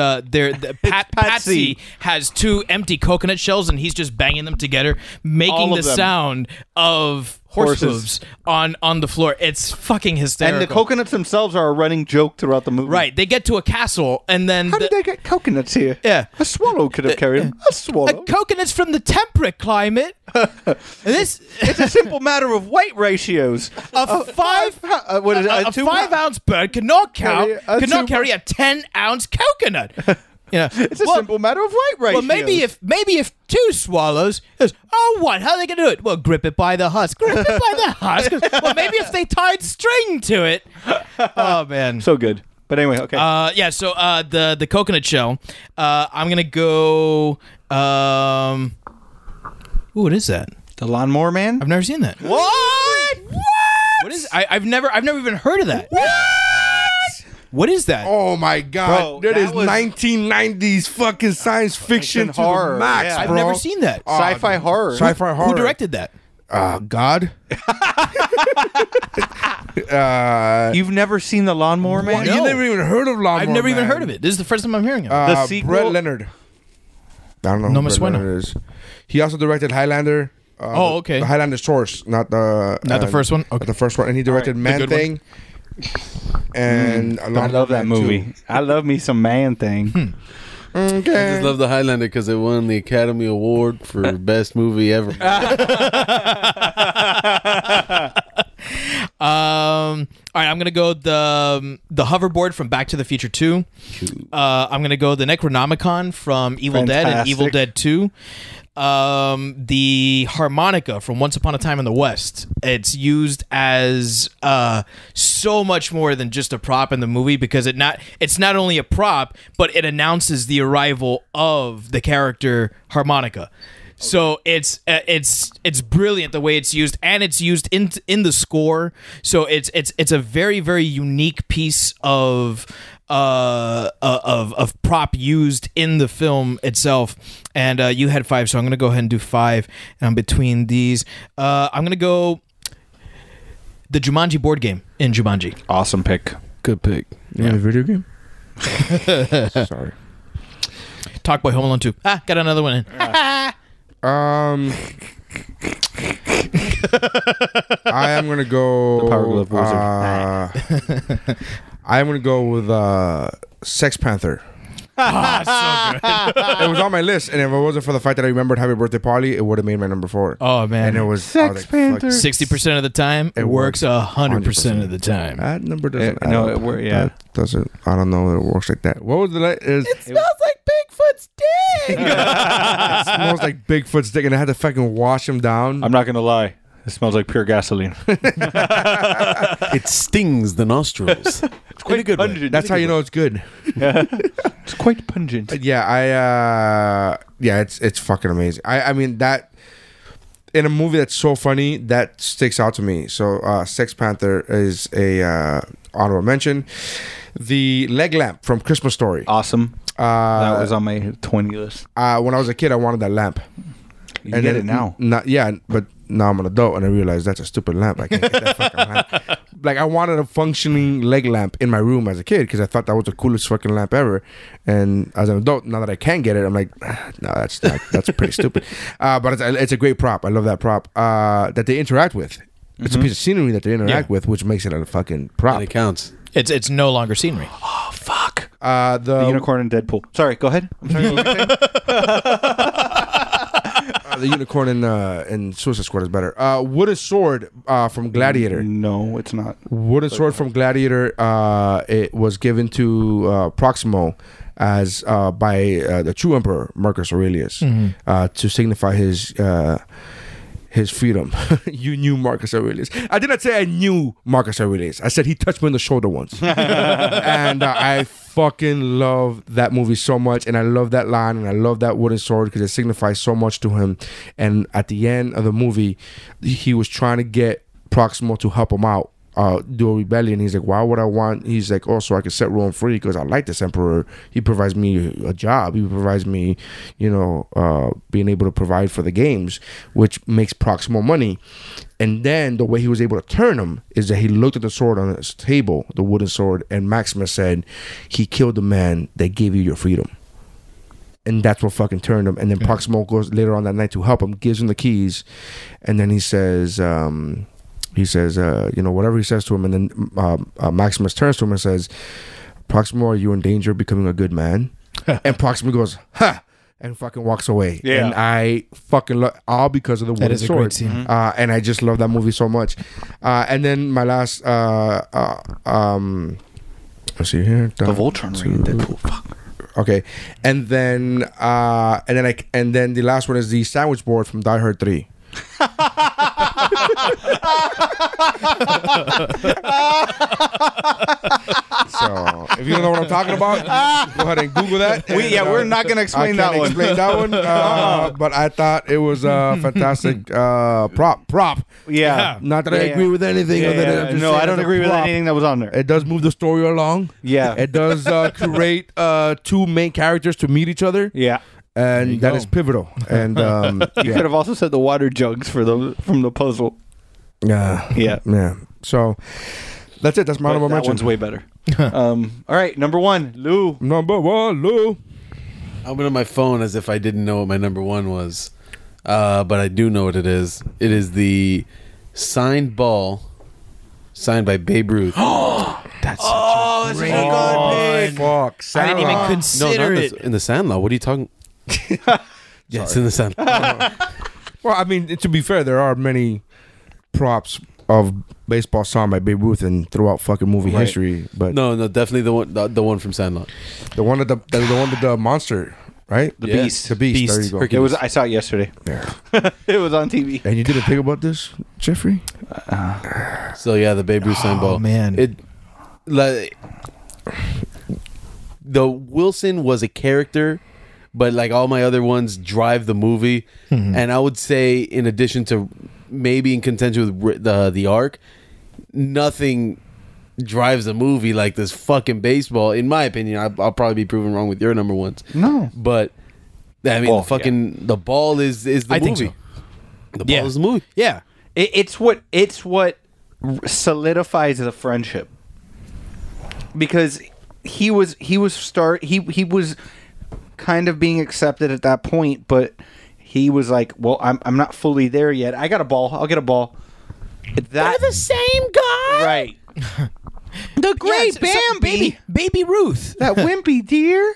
J: Patsy has 2 empty coconut shells and he's just banging them together, making the sound of horse hooves on the floor. It's fucking hysterical.
I: And the coconuts themselves are a running joke throughout the movie.
J: Right. They get to a castle and then...
I: How did they get coconuts here?
J: Yeah.
I: A swallow could have carried them. A swallow.
J: Coconuts from the temperate climate. It's
I: a simple matter of weight ratios.
J: A 5-ounce bird cannot carry a 10-ounce coconut.
I: It's a simple matter of weight ratios.
J: Well, maybe if 2 swallows, what? How are they gonna do it? Well, grip it by the husk. Grip it by the husk. Well, maybe if they tied string to it. Oh man,
I: so good. But anyway, okay.
J: So the coconut shell. I'm gonna go. What is that?
I: The Lawnmower Man?
J: I've never seen that.
I: What?
J: What is? I've never even heard of that.
I: What?
J: What is that?
H: Oh my god,
I: Bro,
H: that is
I: that was-
H: 1990s fucking science fiction to
I: horror,
H: the max,
I: yeah.
J: I've
H: bro.
J: never seen that.
I: Sci-fi horror.
H: Sci-fi horror.
J: Who directed that?
H: God.
I: You've never seen The Lawnmower Man?
J: No.
H: You never even heard of Lawnmower
J: I've never even
H: Man.
J: heard of it. This is the first time I'm hearing of it.
I: The sequel?
H: Brett Leonard. I don't know
J: No
H: who
J: me
H: Brett
J: suena.
H: Leonard is. He also directed Highlander.
J: Oh, okay.
H: The Highlander Source, not the
J: first one?
H: Not the first one. And he directed Man
J: good one.
H: Thing. And
I: I love that movie. I love me some Man Thing.
G: I just love the Highlander because it won the Academy Award for best movie ever.
J: All right, I'm gonna go the hoverboard from Back to the Future 2. I'm gonna go the Necronomicon from Evil Dead and Evil
I: Fantastic.
J: Dead 2. The harmonica from Once Upon a Time in the West. It's used as so much more than just a prop in the movie because it's not only a prop, but it announces the arrival of the character harmonica. So it's brilliant the way it's used, and it's used in the score. So it's a very, very unique piece of prop used in the film itself. And you had 5, so I'm gonna go ahead and do 5. And between these, I'm gonna go the Jumanji board game in Jumanji.
I: Awesome pick.
G: Good pick.
H: You a video game? Sorry.
J: Talk Boy Home Alone 2. Got another one in.
H: I am gonna go.
I: The Power Glove Wizard.
H: I am gonna go with Sex Panther.
J: So good.
H: It was on my list, and if it wasn't for the fact that I remembered Happy Birthday Polly, it would have made my number 4.
J: Oh man,
H: And it was
I: Sex Panther.
J: 60% of the time it works 100% of the time.
H: That number doesn't.
I: No,
H: add up.
I: it wor- yeah.
H: That doesn't. I don't know. It works like that. What was the? It
J: Smells like Bigfoot's dick.
H: smells like Bigfoot's dick, and I had to fucking wash him down.
I: I'm not going to lie. It smells like pure gasoline.
G: It stings the nostrils.
I: It's quite
G: good way.
I: pungent.
H: That's how you know it's good.
I: It's quite pungent.
H: Yeah, it's fucking amazing. I mean that in a movie that's so funny that sticks out to me. So Sex Panther is a honorable mention. The leg lamp from Christmas Story.
I: Awesome. That was on my 20 list.
H: When I was a kid, I wanted that lamp.
I: You get it now.
H: But now I'm an adult and I realize that's a stupid lamp. I can't get that fucking lamp. Like I wanted a functioning leg lamp in my room as a kid because I thought that was the coolest fucking lamp ever. And as an adult, now that I can get it, I'm like, no, that's pretty stupid. But it's a great prop. I love that prop that they interact with. It's a piece of scenery that they interact with, which makes it a fucking prop.
G: And it counts.
J: It's no longer scenery.
I: Oh, fuck.
H: The
I: unicorn in Deadpool. Sorry, go ahead. I'm sorry. What were you saying?
H: The unicorn in Suicide Squad is better. Wooden sword from Gladiator.
I: No, it's not.
H: Wooden sword from Gladiator. It was given to Proximo as by the true emperor Marcus Aurelius to signify his freedom. You knew Marcus Aurelius. I did not say I knew Marcus Aurelius. I said he touched me on the shoulder once. And I fucking love that movie so much. And I love that line. And I love that wooden sword because it signifies so much to him. And at the end of the movie, he was trying to get Proximo to help him out. Do a rebellion. He's like, why would I want? He's like, oh, so I can set Rome free because I like this emperor. He provides me a job. He provides me, being able to provide for the games, which makes Proximo money. And then the way he was able to turn him is that he looked at the sword on his table, the wooden sword, and Maximus said, he killed the man that gave you your freedom. And that's what fucking turned him. And then Proximo goes later on that night to help him, gives him the keys, and then he says, whatever he says to him, and then Maximus turns to him and says, Proximo, are you in danger of becoming a good man? And Proximo goes, ha! And fucking walks away.
I: Yeah.
H: And I fucking love all because of the wooden
J: is a
H: sword.
J: great scene.
H: And I just love that movie so much. And then my last, let's see here.
I: The Voltron ring in Deadpool. Fuck.
H: Okay, and then the last one is the sandwich board from Die Hard 3. So if you don't know what I'm talking about, go ahead and Google that.
I: We're not going to explain that one.
H: Explain that one. But I thought it was a fantastic prop.
I: Yeah.
H: Not that I agree with anything. Other than I'm just
I: No,
H: saying
I: I don't
H: it's a
I: agree with
H: prop.
I: anything that was on there.
H: It does move the story along.
I: Yeah.
H: It does create two main characters to meet each other.
I: Yeah.
H: And that is pivotal. And
I: You could have also said the water jugs from the puzzle.
H: Yeah. So that's it. That's my honorable
I: That
H: mention.
I: one's way better. All right, number one, Lou.
H: Number one, Lou.
G: I went on my phone as if I didn't know what my number one was, but I do know what it is. It is the signed ball, signed by Babe Ruth.
J: That's such a great one.
H: Fuck.
J: I didn't even
G: No,
J: consider
G: not
J: it.
G: in the Sandlot. What are you talking? Yes, in the Sandlot.
H: Well, I mean, to be fair, there are many props of baseball signed by Babe Ruth and throughout fucking movie
G: Right.
H: history. But
G: No, definitely the one from Sandlot.
H: the one with the monster, right?
I: The
G: Yeah.
I: Beast.
H: The Beast. There you go.
I: It was. I saw it yesterday.
H: Yeah.
I: It was on TV.
H: And you didn't think about this, Jeffrey?
G: So yeah, the Babe Ruth signed ball.
J: man.
G: It like the Wilson was a character, but like all my other ones drive the movie. And I would say, in addition to maybe in contention with the arc, nothing drives a movie like this fucking baseball. In my opinion, I'll probably be proven wrong with your number ones.
I: No,
G: but I mean, the ball is the
J: I
G: movie.
J: think so.
G: The ball is the movie.
J: Yeah.
I: it's what solidifies the friendship, because he was kind of being accepted at that point, but he was like, well, I'm not fully there yet. I got a ball. I'll get a ball. They're
J: the same guy.
I: Right. The great
J: Baby Ruth.
I: that wimpy deer.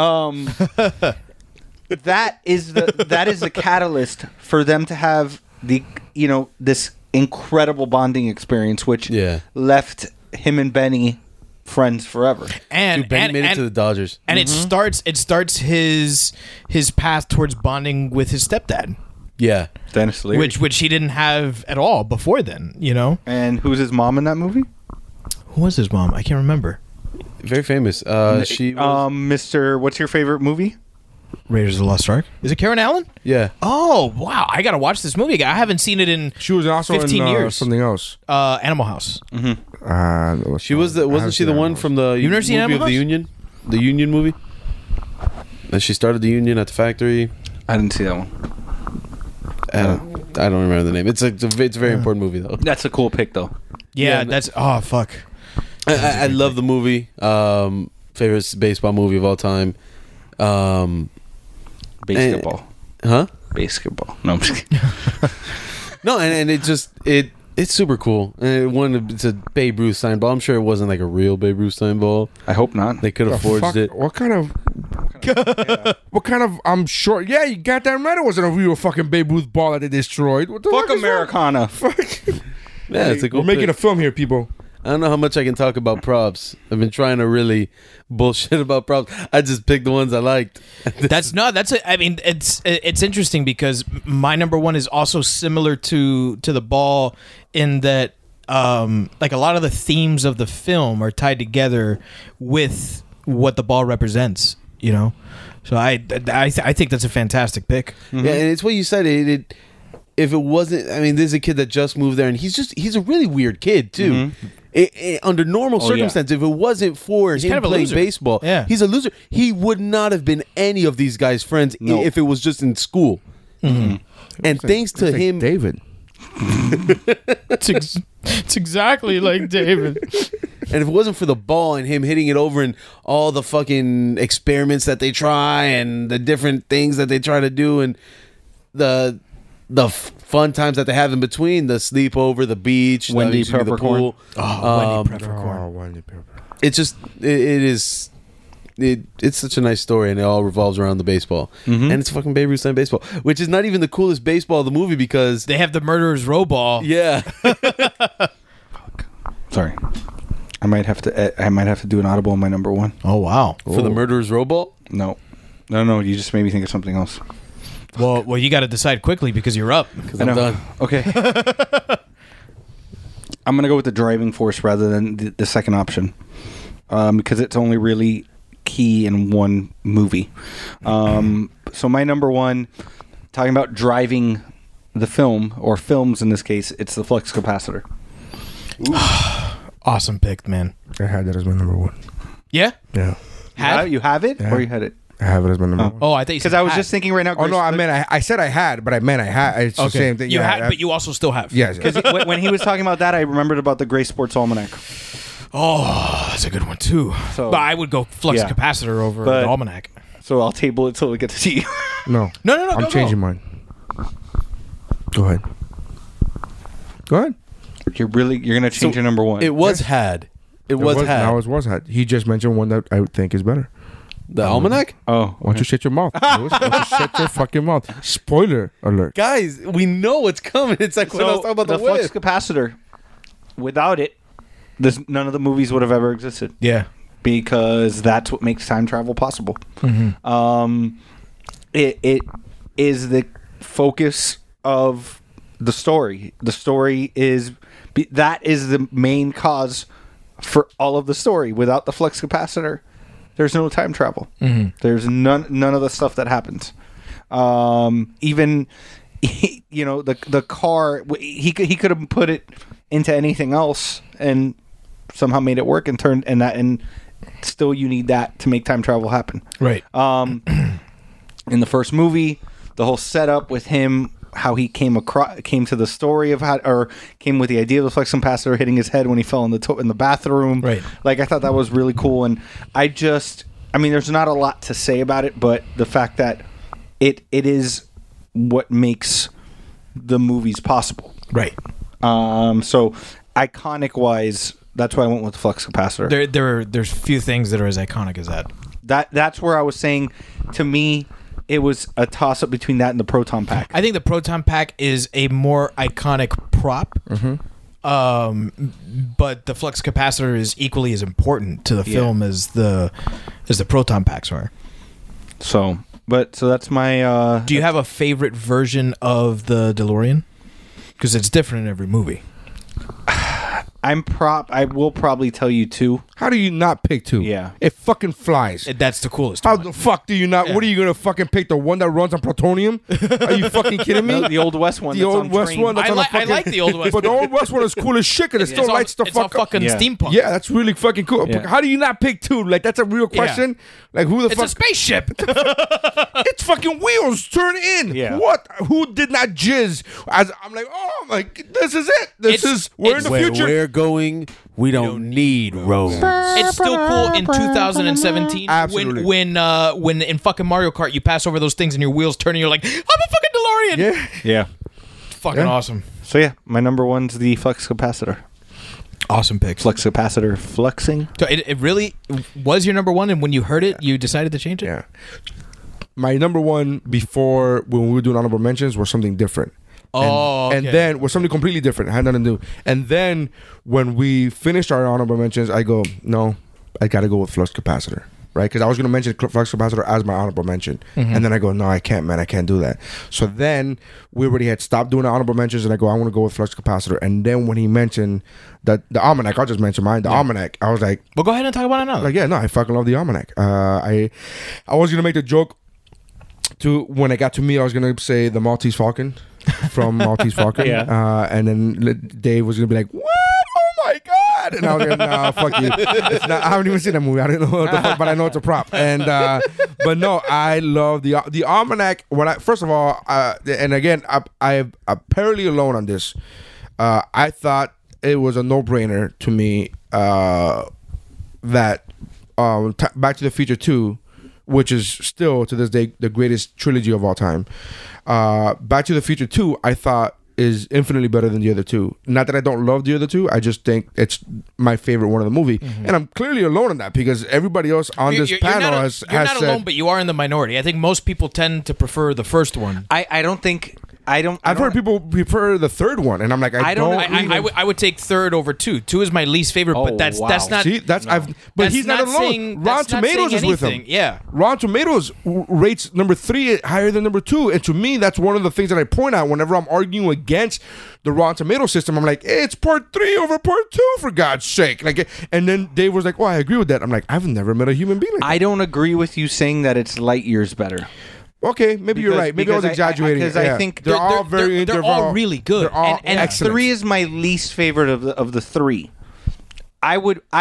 I: That is the catalyst for them to have this incredible bonding experience, which left him and Benny friends forever.
J: And
G: Dude, Benny made it to the Dodgers.
J: And it starts his path towards bonding with his stepdad.
G: Yeah.
I: Dennis Leary.
J: Which he didn't have at all before then,
I: And who's his mom in that movie?
J: Who was his mom? I can't remember.
G: Very famous. She was,
I: Mr. What's your favorite movie?
J: Raiders of the Lost Ark. Is it Karen Allen?
G: yeah.
J: Oh, wow. I got to watch this movie. I haven't seen it in
H: She was also
J: 15
H: in
J: years.
H: something else.
J: Animal House.
G: She was wasn't she the one from the
J: You've never seen
G: movie
J: Animal
G: of the
J: House?
G: Union? The Union movie? And she started the Union at the factory.
I: I didn't see that one.
G: I don't remember the name. It's a very important movie though.
I: That's a cool pick, though.
J: Yeah, that's... Oh, fuck.
G: I love the movie. Favorite baseball movie of all time.
I: Basketball.
G: Huh?
I: Basketball. No, I'm just kidding.
G: No, and it's super cool. And it's a Babe Ruth signed ball. I'm sure it wasn't like a real Babe Ruth signed ball.
I: I hope not.
G: They could have forged it.
H: What kind of? I'm sure. Yeah, you got that right. It wasn't a real fucking Babe Ruth ball that they destroyed. What the
I: Fuck
H: fuck is
I: Americana.
G: Yeah, it's a cool
H: We're making a
G: pick.
H: film here, people.
G: I don't know how much I can talk about props. I've been trying to really bullshit about props. I just picked the ones I liked.
J: It's interesting because my number one is also similar to the ball in that like a lot of the themes of the film are tied together with what the ball represents, So I think that's a fantastic pick.
G: Yeah, and it's what you said. If it wasn't, I mean, there's a kid that just moved there, and he's a really weird kid too. Under normal circumstances, if it wasn't for him
J: kind of a
G: playing
J: loser.
G: baseball,
J: Yeah.
G: he's a loser. He would not have been any of these guys' friends if it was just in school. And thanks to
H: It's like
G: him,
H: David.
J: It's exactly like David.
G: and if it wasn't for the ball and him hitting it over and all the fucking experiments that they try and the different things that they try to do and the fun times that they have in between, the sleepover, the beach,
I: Wendy
G: the
I: Peppercorn.
G: pool.
J: Wendy Peppercorn.
H: Oh, Wendy Pepper.
G: It's just it's such a nice story, and it all revolves around the baseball. And it's fucking Babe Ruth signed baseball, which is not even the coolest baseball of the movie because
J: They have the murderer's row ball.
G: yeah.
I: Sorry. I might have to do an audible on my number one.
J: Oh, wow.
G: For the murderer's row ball.
I: No. You just made me think of something else.
J: Well, you got to decide quickly because you're up.
G: Because I'm done.
I: Okay. I'm gonna go with the driving force rather than the second option. because it's only really key in one movie. So my number one, talking about driving the film, or films in this case, it's the flux capacitor.
J: Awesome pick, man.
H: I had that as my number one.
J: Yeah?
H: Yeah.
I: You have it?
H: Yeah.
I: Or you had it?
H: I have it as my number one.
J: Oh, I think
I: Because I was just thinking right now.
H: Oh, no, I meant, I said I had, but I meant I had. It's the same thing.
J: You
H: Yeah,
J: had, but you also still have.
H: Yes.
I: Because when he was talking about that, I remembered about the Gray Sports Almanac.
J: Oh, that's a good one too.
I: So-
J: but I would go flux
I: Yeah.
J: capacitor over
I: But-
J: the almanac.
I: So I'll table it till we get to see you.
H: No.
J: No.
H: I'm
J: go,
H: changing
J: go.
H: mine. Go ahead. Go ahead.
I: You're gonna change your number one.
G: It was had. It was had.
H: Now it was had. He just mentioned one that I would think is better.
G: The almanac?
I: Oh,
H: Why don't you shut your mouth? Louis? Why don't you shut your fucking mouth? Spoiler alert.
G: Guys, we know what's coming. It's like when I was talking about the
I: flux
G: whip.
I: capacitor. Without it, none of the movies would have ever existed.
J: Yeah.
I: Because that's what makes time travel possible. It is the focus of the story. The story is that is the main cause for all of the story. Without the flux capacitor, there's no time travel. There's none of the stuff that happens. Even the car, he could have put it into anything else and somehow made it work and still you need that to make time travel happen.
J: Right.
I: In the first movie, the whole setup with him, how he came to the story of came with the idea of the flux capacitor hitting his head when he fell in the bathroom.
J: Right.
I: Like, I thought that was really cool, and there's not a lot to say about it, but the fact that it is what makes the movies possible.
J: Right.
I: So iconic wise, that's why I went with the flux capacitor.
J: There's few things that are as iconic as that.
I: That's where I was saying, to me, it was a toss-up between that and the proton pack.
J: I think the proton pack is a more iconic prop. But the flux capacitor is equally as important to the film as the proton packs are.
I: So that's my.
J: Do you have a favorite version of the DeLorean? Because it's different in every movie.
I: I will probably tell you two.
H: How do you not pick two?
I: Yeah.
H: It fucking flies.
J: That's the coolest
H: How
J: one.
H: the fuck do you not?
J: Yeah.
H: What are you gonna fucking pick? The one that runs on plutonium? Are you fucking kidding me?
I: No, the Old West one.
H: The Old West one. That's
J: I
H: on
J: like-
H: a fucking,
J: I like the Old West
H: But the Old West one is cool as shit because it still lights the
J: it's all
H: fuck up.
J: fucking steampunk.
H: Yeah, that's really fucking cool.
I: Yeah.
H: How do you not pick two? Like, that's a real question. Like, who the
J: It's
H: fuck?
J: a spaceship.
H: It's fucking wheels turn in.
I: Yeah.
H: What? Who did not jizz? I'm like, oh my, this is it. We're in the
G: Where
H: future.
G: we're going, we don't need roads.
J: It's still cool in 2017
H: Absolutely.
J: when in fucking Mario Kart you pass over those things and your wheels turn and you're like, I'm a fucking DeLorean.
H: Yeah.
I: Yeah.
J: It's fucking awesome.
I: So yeah, my number one's the flux capacitor.
J: Awesome pick.
I: Flux capacitor fluxing.
J: So it really was your number one, and when you heard it, you decided to change it?
H: Yeah. My number one before, when we were doing honorable mentions, was something different. And then was something completely different. It had nothing to do. And then when we finished our honorable mentions, I go, no, I got to go with flux capacitor. Right? Because I was going to mention flux capacitor as my honorable mention. And then I go, no, I can't, man. I can't do that. So then we already had stopped doing the honorable mentions, and I go, I want to go with flux capacitor. And then when he mentioned that the almanac, I'll just mention mine, the almanac, I was like,
J: Well, go ahead and talk about it now.
H: like, yeah, no, I fucking love the almanac. I was going to make the joke to when it got to me, I was going to say the Maltese Falcon from Maltese Falcon. And then Dave was going to be like, what? Oh my God. And I was like, nah, fuck you. It's not, I haven't even seen that movie. I don't know what the fuck, but I know it's a prop. And but no, I love the almanac. First of all, and again, I'm apparently alone on this. I thought it was a no-brainer to me that Back to the Future 2, which is still to this day the greatest trilogy of all time. Back to the Future 2, I thought, is infinitely better than the other two. Not that I don't love the other two, I just think it's my favorite one of the movie. And I'm clearly alone in that because everybody else on this panel has
J: not
H: said,
J: alone, but you are in the minority. I think most people tend to prefer the first one.
I: I don't think
H: I've heard people prefer the third one, and I'm like, I don't.
J: I would take third over 2. 2 is my least favorite, but that's not.
H: See, but
J: that's
H: he's not alone.
J: saying-
H: Rotten
J: that's not
H: Tomatoes
J: saying
H: is with him.
J: anything. Yeah.
H: Rotten Tomatoes rates number 3 higher than number 2, and to me, that's one of the things that I point out whenever I'm arguing against the Rotten Tomatoes system. I'm like, it's part 3 over part 2, for God's sake! Like, and then Dave was like, "Oh, I agree with that." I'm like, I've never met a human being like that.
I: I don't agree with you saying that it's light years better.
H: Okay, maybe you're right. Maybe I was exaggerating.
I: Because I think
J: they're all really good.
H: They're all
I: and
H: excellent.
I: 3 is my least favorite of the 3. I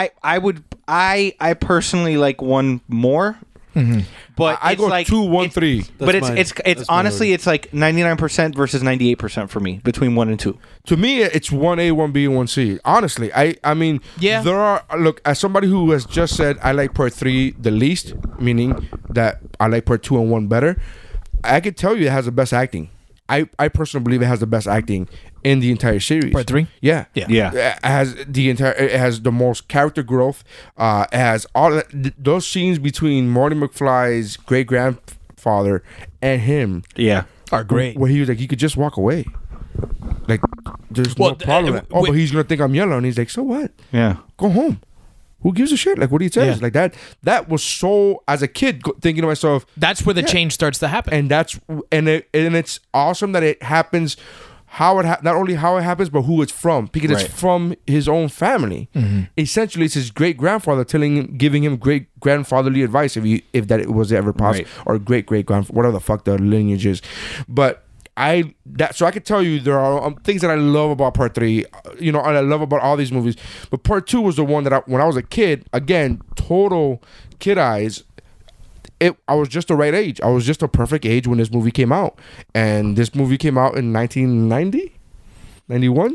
I: personally like 1 more. But
H: I
I: it's
H: go
I: like
H: 2, 1, 3.
I: But it's honestly it's like 99% versus 98% for me between 1 and 2.
H: To me, it's 1A, 1B, and 1C. Honestly, I mean,
J: Yeah.
H: there are, look, as somebody who has just said I like part 3 the least, meaning that I like part 2 and 1 better, I could tell you it has the best acting. I personally believe it has the best acting in the entire series.
J: Part 3?
H: Yeah.
I: Yeah.
H: It has the most character growth. It has all those scenes between Marty McFly's great grandfather and him.
I: Yeah.
J: Are great.
H: Where he was like, you could just walk away. Like, there's no problem. But he's gonna think I'm yellow, and he's like, so what?
I: Yeah.
H: Go home. Who gives a shit? Like, what do you say?
J: Yeah.
H: Like that was so, as a kid, thinking to myself,
J: That's where the change starts to happen.
H: and it's awesome that it happens. Not only how it happens, but who it's from, because
I: Right.
H: it's from his own family. Essentially, it's his great grandfather giving him great grandfatherly advice, if that it was ever possible,
I: Right.
H: or great grandfather, whatever the fuck the lineage is. But so I could tell you there are things that I love about part 3, and I love about all these movies. But part 2 was the one that when I was a kid, again, total kid eyes. I was just the right age. I was just a perfect age when this movie came out. And this movie came out in 1990? 91?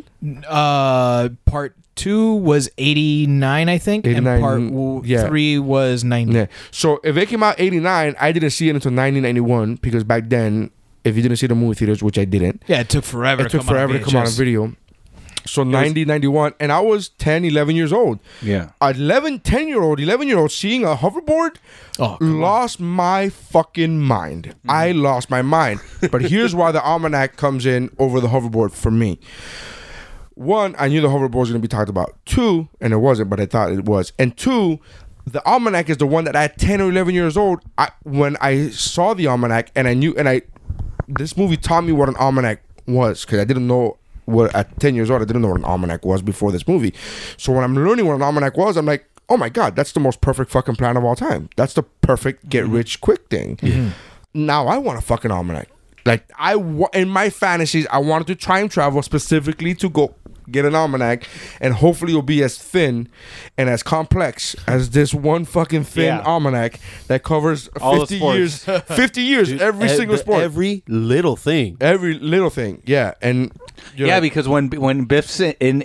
J: Part 2 was 89, I think,
H: 89,
J: and
H: yeah.
J: part 3 was 90.
H: Yeah. So if it came out 89, I didn't see it until 1991, because back then, if you didn't see the movie theaters, which I didn't,
J: Yeah, it took forever.
H: it took forever to come out on
J: VHS.
H: video. So 90, 91, and I was 10, 11 years old.
I: Yeah.
H: 11-year-old seeing a hoverboard lost my fucking mind. I lost my mind. But here's why the almanac comes in over the hoverboard for me. 1, I knew the hoverboard was going to be talked about. 2, and it wasn't, but I thought it was. And 2, the almanac is the one that at 10 or 11 years old, when I saw the almanac, and I knew, this movie taught me what an almanac was, because I didn't know. At 10 years old, I didn't know what an almanac was before this movie. So when I'm learning what an almanac was, I'm like, oh my God, that's the most perfect fucking plan of all time. That's the perfect get rich quick thing. Now I want a fucking almanac. Like, in my fantasies, I wanted to time travel specifically to go get an almanac, and hopefully it'll be as thin and as complex as this one fucking thin almanac that covers
I: all
H: 50 years. 50 years, every single sport.
G: Every little thing.
H: Yeah. And
I: because when Biff's in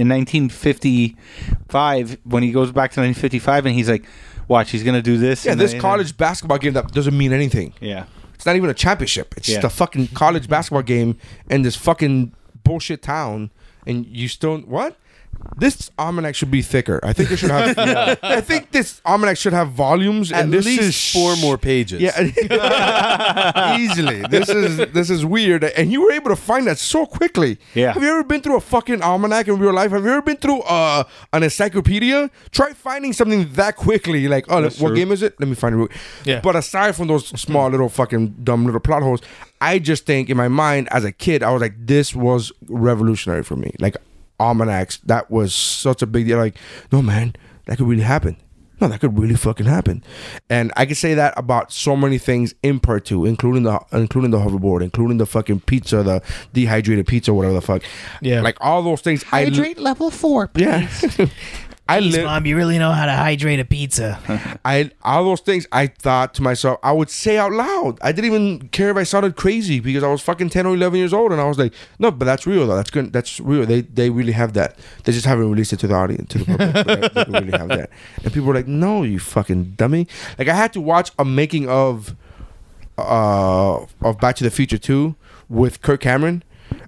I: 1955, when he goes back to 1955, and he's like, watch, he's gonna do this.
H: Yeah,
I: and
H: this
I: then-
H: college basketball game that doesn't mean anything.
I: Yeah.
H: It's not even a championship. It's just a fucking college basketball game in this fucking bullshit town, and you still what? This almanac should be thicker. I think it should have. I think this almanac should have volumes,
G: At
H: and this
G: least
H: is
G: 4 more pages.
H: Yeah, easily. This is weird, and you were able to find that so quickly.
I: Yeah.
H: Have you ever been through a fucking almanac in real life? Have you ever been through an encyclopedia? Try finding something that quickly. Like, what
I: true.
H: game is it? Let me find it.
J: Yeah.
H: But aside from those small little fucking dumb little plot holes, I just think in my mind as a kid, I was like, this was revolutionary for me. Like, almanacs, that was such a big deal. Like, no man, that could really happen. No, that could really fucking happen. And I could say that about so many things in part 2, including the hoverboard, including the fucking pizza, the dehydrated pizza, whatever the fuck.
J: Yeah.
H: Like all those things.
F: Hydrate level 4, please.
H: Yeah.
F: Mom, you really know how to hydrate a pizza.
H: All those things I thought to myself, I would say out loud. I didn't even care if I sounded crazy, because I was fucking 10 or 11 years old, and I was like, no, but that's real though. That's good. That's real. They really have that. They just haven't released it to the audience, to the public. But they really have that. And people were like, no, you fucking dummy. Like, I had to watch a making of Back to the Future 2 with Kirk Cameron.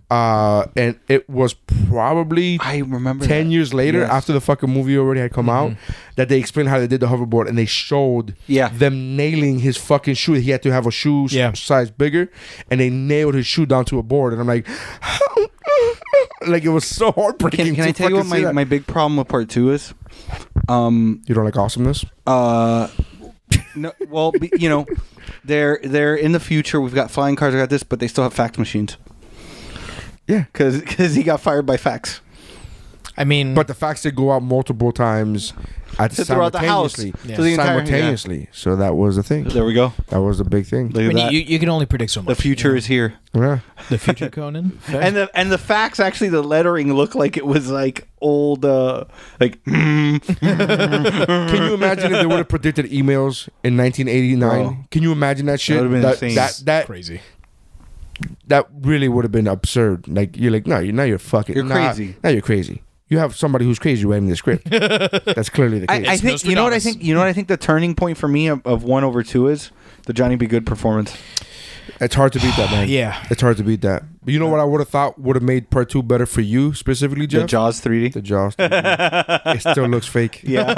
H: And it was probably
I: I remember
H: 10 years later,
I: Yes.
H: after the fucking movie already had come out, that they explained how they did the hoverboard, and they showed them nailing his fucking shoe. He had to have a shoe size bigger, and they nailed his shoe down to a board. And I'm like, like, it was so heartbreaking.
I: Can I tell you what my big problem with part 2 is?
H: You don't like awesomeness?
I: No, well, you know, they're in the future. We've got flying cars. We got this, but they still have fax machines.
H: Yeah,
I: because he got fired by fax.
J: I mean,
H: but the fax did go out multiple times
I: throughout the house,
H: simultaneously. So that was the thing.
I: There we go.
H: That was the big thing.
J: I mean, you can only predict so much.
I: The future is here.
H: Yeah,
J: the future, Conan.
I: and the fax, actually, the lettering looked like it was like old, like.
H: Can you imagine if they would have predicted emails in 1989?
I: Oh.
H: Can you imagine that shit?
I: That would have been insane.
H: That
J: crazy.
H: That really would have been absurd. Like, you're like, you're fucking.
I: You're crazy.
H: Now you're crazy. You have somebody who's crazy writing the script. That's clearly the case.
I: I think you know what I think. You know what I think the turning point for me of 1 over 2 is the Johnny B. Good performance.
H: It's hard to beat that, man.
J: Yeah,
H: it's hard to beat that. But you know what I would have thought would have made part 2 better for you specifically, Jeff?
I: The Jaws 3D.
H: The Jaws 3D. It still looks fake.
I: Yeah.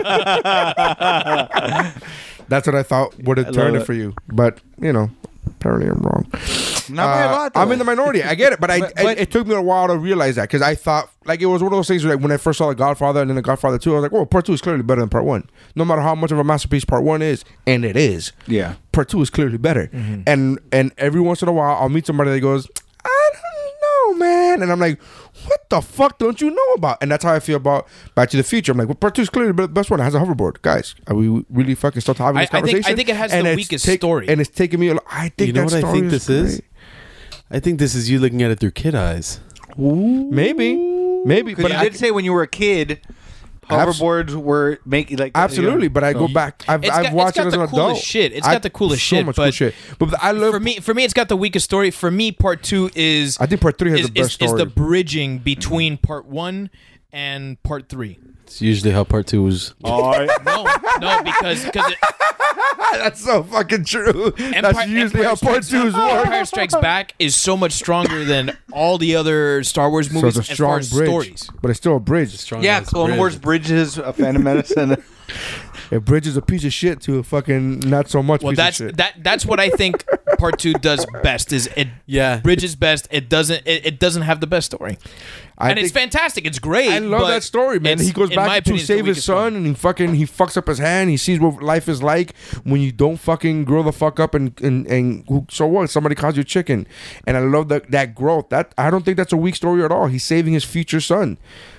H: That's what I thought would have turned it for you. But you know, apparently I'm wrong.
I: Not by a lot, though.
H: I'm in the minority. I get it, but it took me a while to realize that, because I thought, like, it was one of those things where, like, when I first saw The Godfather and then The Godfather 2, I was like, oh, part 2 is clearly better than part 1. No matter how much of a masterpiece part 1 is, and it is.
I: Yeah.
H: Part 2 is clearly better. And every once in a while, I'll meet somebody that goes, I don't know, man. And I'm like, what the fuck don't you know about? And that's how I feel about Back to the Future. I'm like, well, part 2 is clearly the best one. It has a hoverboard. Guys, are we really fucking still having this conversation?
J: I think it has the weakest story.
H: And it's taking me I think
G: you know
H: that
G: what I think this
H: great.
G: is? I think this is you looking at it through kid eyes.
H: Maybe.
I: But you
H: I
I: did say when you were a kid, hoverboards were making like
H: absolutely. But I go back. I've watched it as an adult.
J: Shit. It's got the coolest
H: so
J: shit.
H: Much
J: but
H: cool shit. But I love.
J: For me, it's got the weakest story. For me, part 2 is.
H: I think part 3 has the best story.
J: Is the bridging between part 1 and part 3.
G: It's usually how part 2 was.
J: No, because it,
H: that's so fucking true. That's usually how part 2's work.
J: Empire Strikes Back is so much stronger than all the other Star Wars movies
H: so it's a
J: as far
H: strong
J: as
H: bridge,
J: stories.
H: but it's still a bridge.
I: Clone Wars bridges a Phantom Menace and
H: it bridges a piece of shit to a fucking not so much.
J: Well,
H: piece of shit.
J: that's what I think part 2 does best. Is it bridges best? It doesn't have the best story. And it's fantastic. It's great.
H: I love that story, man. He goes back to save his son, and he fucks up his hand. He sees what life is like when you don't fucking grow the fuck up, and so what? Somebody calls you chicken, and I love that growth. That I don't think that's a weak story at all. He's saving his future son.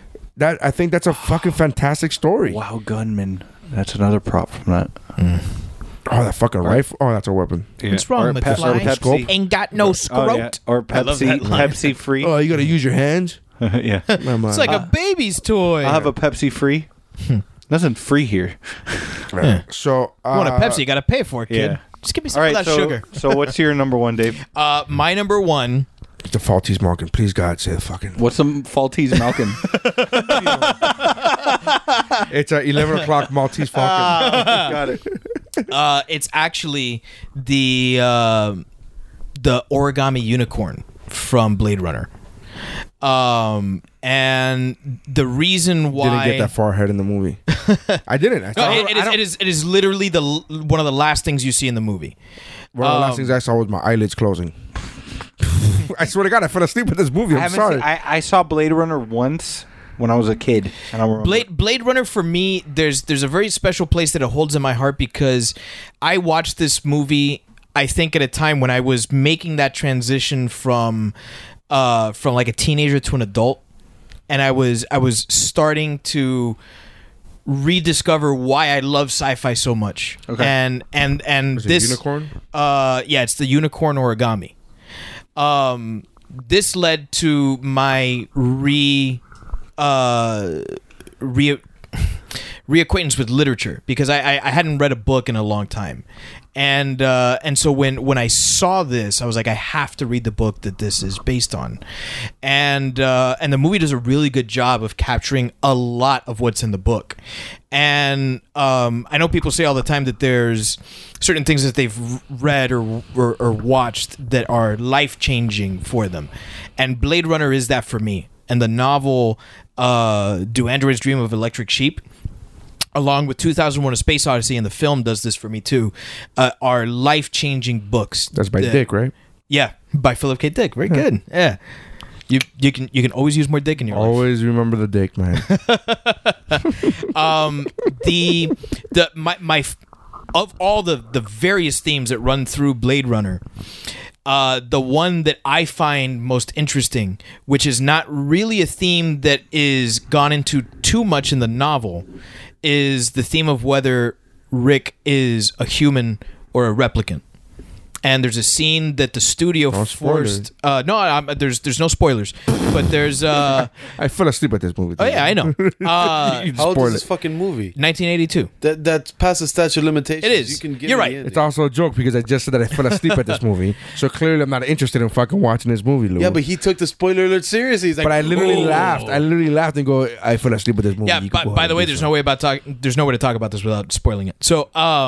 H: I think that's a fucking fantastic story.
I: Wow, gunman. That's another prop from that.
H: Oh, that fucking rifle. Oh, that's a weapon.
J: Yeah. What's wrong with flying? Ain't got no scrote.
I: Or Pepsi free.
H: Oh, you got to use your hands.
I: Yeah.
J: It's like a baby's toy.
I: I'll have a Pepsi free. Nothing free here.
H: So
J: you want a Pepsi, you got to pay for it, kid.
I: Yeah.
J: Just give me some of that sugar.
I: So what's your number 1, Dave?
J: My number 1.
H: The Maltese Malkin. Please, God, say the fucking.
I: What's the Maltese Malkin?
H: It's a 11 o'clock Maltese Falcon.
I: Got it.
J: It's actually the origami unicorn from Blade Runner. And the reason why
H: didn't get that far ahead in the movie. I didn't.
J: It is literally one of the last things you see in the movie.
H: One of the last things I saw was my eyelids closing. I swear to God, I fell asleep with this movie. I'm sorry.
I: I saw Blade Runner once when I was a kid. And I remember.
J: Blade Runner for me, there's a very special place that it holds in my heart because I watched this movie, I think, at a time when I was making that transition from like a teenager to an adult, and I was starting to rediscover why I love sci-fi so much.
H: Okay.
J: And this
H: unicorn?
J: It's the unicorn origami. This led reacquaintance with literature because I hadn't read a book in a long time, and so when I saw this, I was like, I have to read the book that this is based on, and the movie does a really good job of capturing a lot of what's in the book, and I know people say all the time that there's certain things that they've read or watched that are life-changing for them, and Blade Runner is that for me. And the novel Do Androids Dream of Electric Sheep, along with 2001: A Space Odyssey, and the film does this for me too, are life-changing books.
H: That's by Dick, right?
J: Yeah, by Philip K. Dick. Very good. Yeah. You can always use more dick in your life.
H: Always remember the dick, man.
J: Of all the various themes that run through Blade Runner, the one that I find most interesting, which is not really a theme that is gone into too much in the novel, is the theme of whether Rick is a human or a replicant. And there's a scene that the studio forced. There's no spoilers, but there's.
H: I fell asleep at this movie.
J: Oh yeah, I know.
G: How old is this fucking movie?
J: 1982.
G: That's past the statute of limitations.
J: It is.
G: You can get
J: You're right.
H: It's also a joke because I just said that I fell asleep at this movie, so clearly I'm not interested in fucking watching this movie, Lou.
G: Yeah, but he took the spoiler alert seriously. He's like,
H: but I literally laughed. I literally laughed and go, I fell asleep at this movie.
J: Yeah. By the way, there's no way to talk about this without spoiling it. So,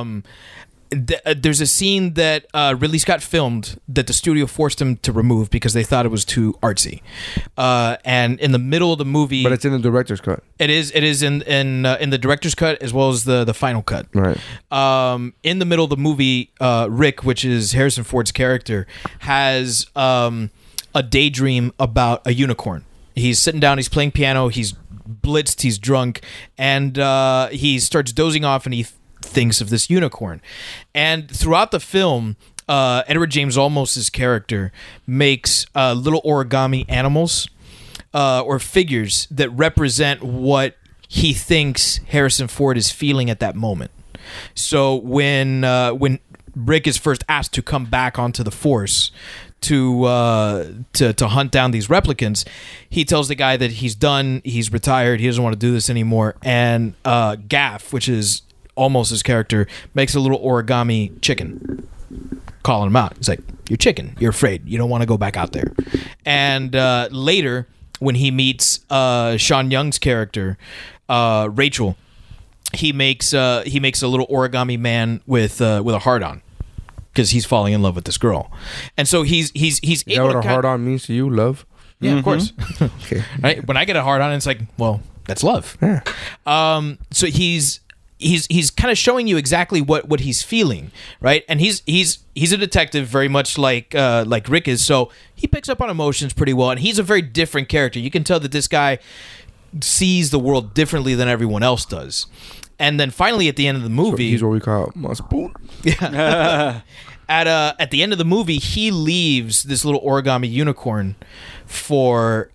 J: there's a scene that Ridley Scott filmed that the studio forced him to remove because they thought it was too artsy. And in the middle of the movie,
H: but it's in the director's cut.
J: It is in the director's cut as well as the final cut.
H: Right.
J: In the middle of the movie, Rick, which is Harrison Ford's character, has a daydream about a unicorn. He's sitting down. He's playing piano. He's blitzed. He's drunk, and he starts dozing off, and he thinks of this unicorn. And throughout the film, Edward James Olmos' character makes little origami animals or figures that represent what he thinks Harrison Ford is feeling at that moment. So when Rick is first asked to come back onto the Force to hunt down these replicants, he tells the guy that he's done, he's retired, he doesn't want to do this anymore. And Gaff, which is almost his character, makes a little origami chicken, calling him out. He's like, "You're chicken. You're afraid. You don't want to go back out there." And later, when he meets Sean Young's character, Rachel, he makes a little origami man with a heart on because he's falling in love with this girl. And so he's
H: Is that
J: able
H: what
J: to
H: a heart on means to you? Love?
J: Yeah, of course.
H: Okay.
J: Right? When I get a heart on, it's like, well, that's love.
H: Yeah.
J: So he's kind of showing you exactly what he's feeling, right? And he's a detective, very much like Rick is. So he picks up on emotions pretty well, and he's a very different character. You can tell that this guy sees the world differently than everyone else does. And then finally, at the end of the movie,
H: So he's what we call my spoon.
J: Yeah. At the end of the movie, he leaves this little origami unicorn for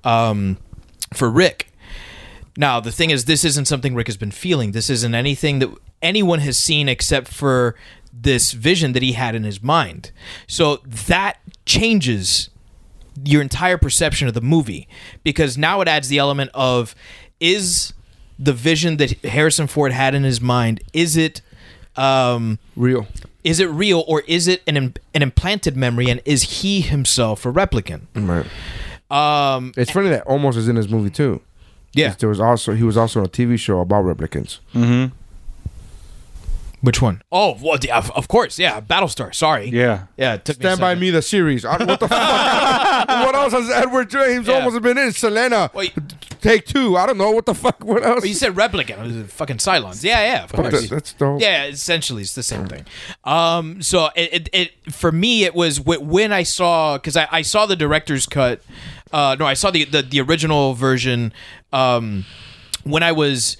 J: Rick. Now, the thing is, this isn't something Rick has been feeling. This isn't anything that anyone has seen except for this vision that he had in his mind. So that changes your entire perception of the movie, because now it adds the element of, is the vision that Harrison Ford had in his mind, is it
H: real?
J: Is it real, or is it an implanted memory, and is he himself a replicant?
H: Right. It's funny that Olmos is in this movie too.
J: Yeah.
H: He was also on a TV show about replicants.
J: Mm-hmm. Which one? Oh, well, yeah, of course. Yeah, Battlestar. Sorry.
I: Yeah.
J: Yeah. It took me a
H: Stand By
J: second.
H: Me, the series. What the fuck? What else has Edward James almost been in? Selena.
J: Wait.
H: Take Two. I don't know. What the fuck? What else?
J: Well, you said replicant. It was fucking Cylons. Yeah, of course.
H: That's dope.
J: Yeah, essentially it's the same thing. So it for me, it was when I saw, because I saw the director's cut. No, I saw the original version when I was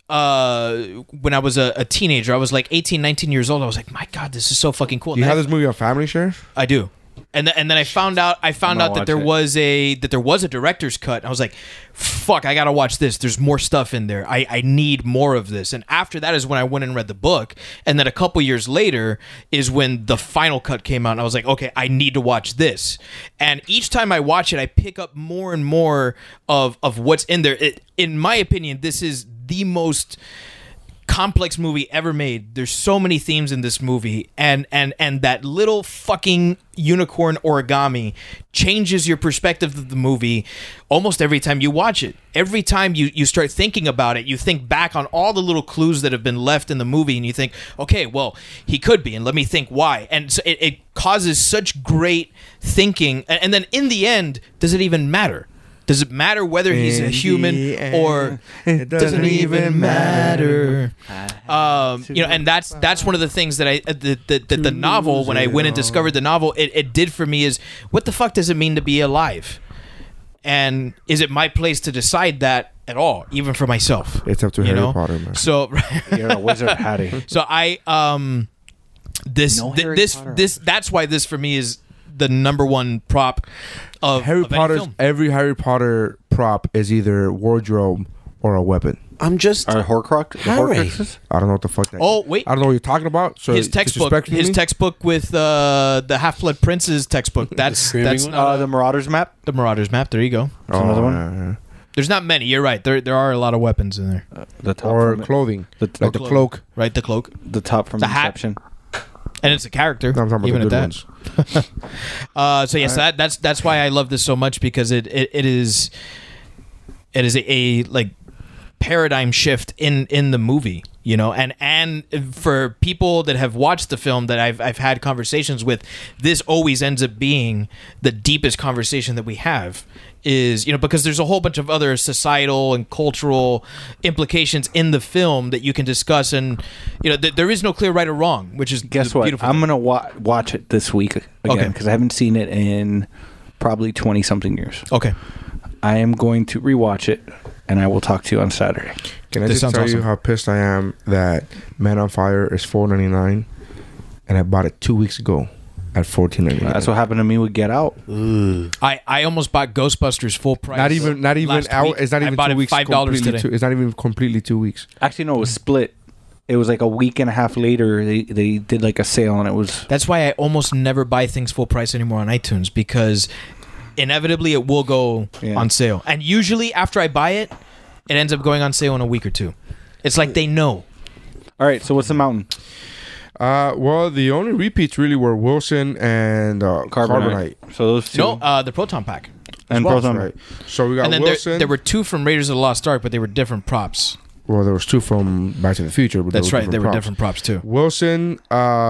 J: a teenager. I was like 18, 19 years old. I was like, my God, this is so fucking cool.
H: You have this movie on Family Share?
J: I do. And then I found out that there was a director's cut. And I was like, fuck, I gotta watch this. There's more stuff in there. I need more of this. And after that is when I went and read the book. And then a couple years later is when the final cut came out. And I was like, okay, I need to watch this. And each time I watch it, I pick up more and more of what's in there. In my opinion, this is the most complex movie ever made. There's so many themes in this movie, and that little fucking unicorn origami changes your perspective of the movie almost every time you watch it. Every time you start thinking about it, you think back on all the little clues that have been left in the movie, and you think, okay, well, he could be, and let me think why. And so it causes such great thinking, and then in the end, does it even matter? Does it matter whether he's a human or it doesn't even matter? And that's one of the things that the novel, when I went and discovered the novel, it did for me is, what the fuck does it mean to be alive? And is it my place to decide that at all, even for myself?
H: It's up to Harry Potter, man.
J: So
I: you're a wizard, Hattie.
J: So that's why this for me is the number one prop of
H: Harry Potter's.
J: film.
H: Every Harry Potter prop is either wardrobe or a weapon.
G: I'm just
I: Are Horcruxes?
H: I don't know what the fuck that
J: Oh,
H: is.
J: wait.
H: I don't know what you're talking about. So
J: His textbook with the Half-Blood Prince's textbook. That's
I: The Marauders map.
J: the Marauders map. There you go.
H: Oh,
I: another one.
H: yeah.
J: There's not many. You're right. There are a lot of weapons in there.
I: The top
H: Or
I: from
H: clothing.
I: The-
H: Like the cloak.
J: Right, the cloak.
I: the top from
J: The hat.
I: Inception.
J: And it's a character.
H: No, I'm talking
J: even
H: about the
J: at
H: good
J: that.
H: ones.
J: So yes, that's why I love this so much, because it is a like paradigm shift in the movie, and for people that have watched the film that I've had conversations with, this always ends up being the deepest conversation that we have, is because there's a whole bunch of other societal and cultural implications in the film that you can discuss, and there is no clear right or wrong, which is
I: Guess
J: the
I: what?
J: beautiful
I: I'm
J: thing.
I: gonna watch it this week again,
J: Okay.
I: because I haven't seen it in probably 20 something years.
J: Okay.
I: I am going to rewatch it, and I will talk to you on Saturday.
H: Can I
J: This
H: just
J: sounds
H: tell you
J: awesome.
H: how pissed I am that Man on Fire is $4.99 and I bought it 2 weeks ago at $14.99.
I: That's what happened to me with Get Out.
J: I almost bought Ghostbusters full price.
H: Not even
J: last
H: out.
J: week.
H: It's not
J: I
H: even
J: bought
H: 2
J: it
H: weeks.
J: $5
H: completely
J: today.
H: It's not even completely 2 weeks.
I: Actually, no, it was split. It was like a week and a half later. They did like a sale, and it was.
J: That's why I almost never buy things full price anymore on iTunes, because inevitably it will go on sale. And usually after I buy it, it ends up going on sale in a week or two. It's like they know.
I: All right, so what's the mountain?
H: Well, the only repeats really were Wilson and Carbonite.
I: So those two.
J: No, the Proton Pack.
I: And
H: Well,
I: Proton.
H: right. So we got
J: And then
H: Wilson.
J: there were two from Raiders of the Lost Ark, but they were different props.
H: Well, there was two from Back to the Future. But
J: That's right. They were
H: props.
J: different props too.
H: Wilson,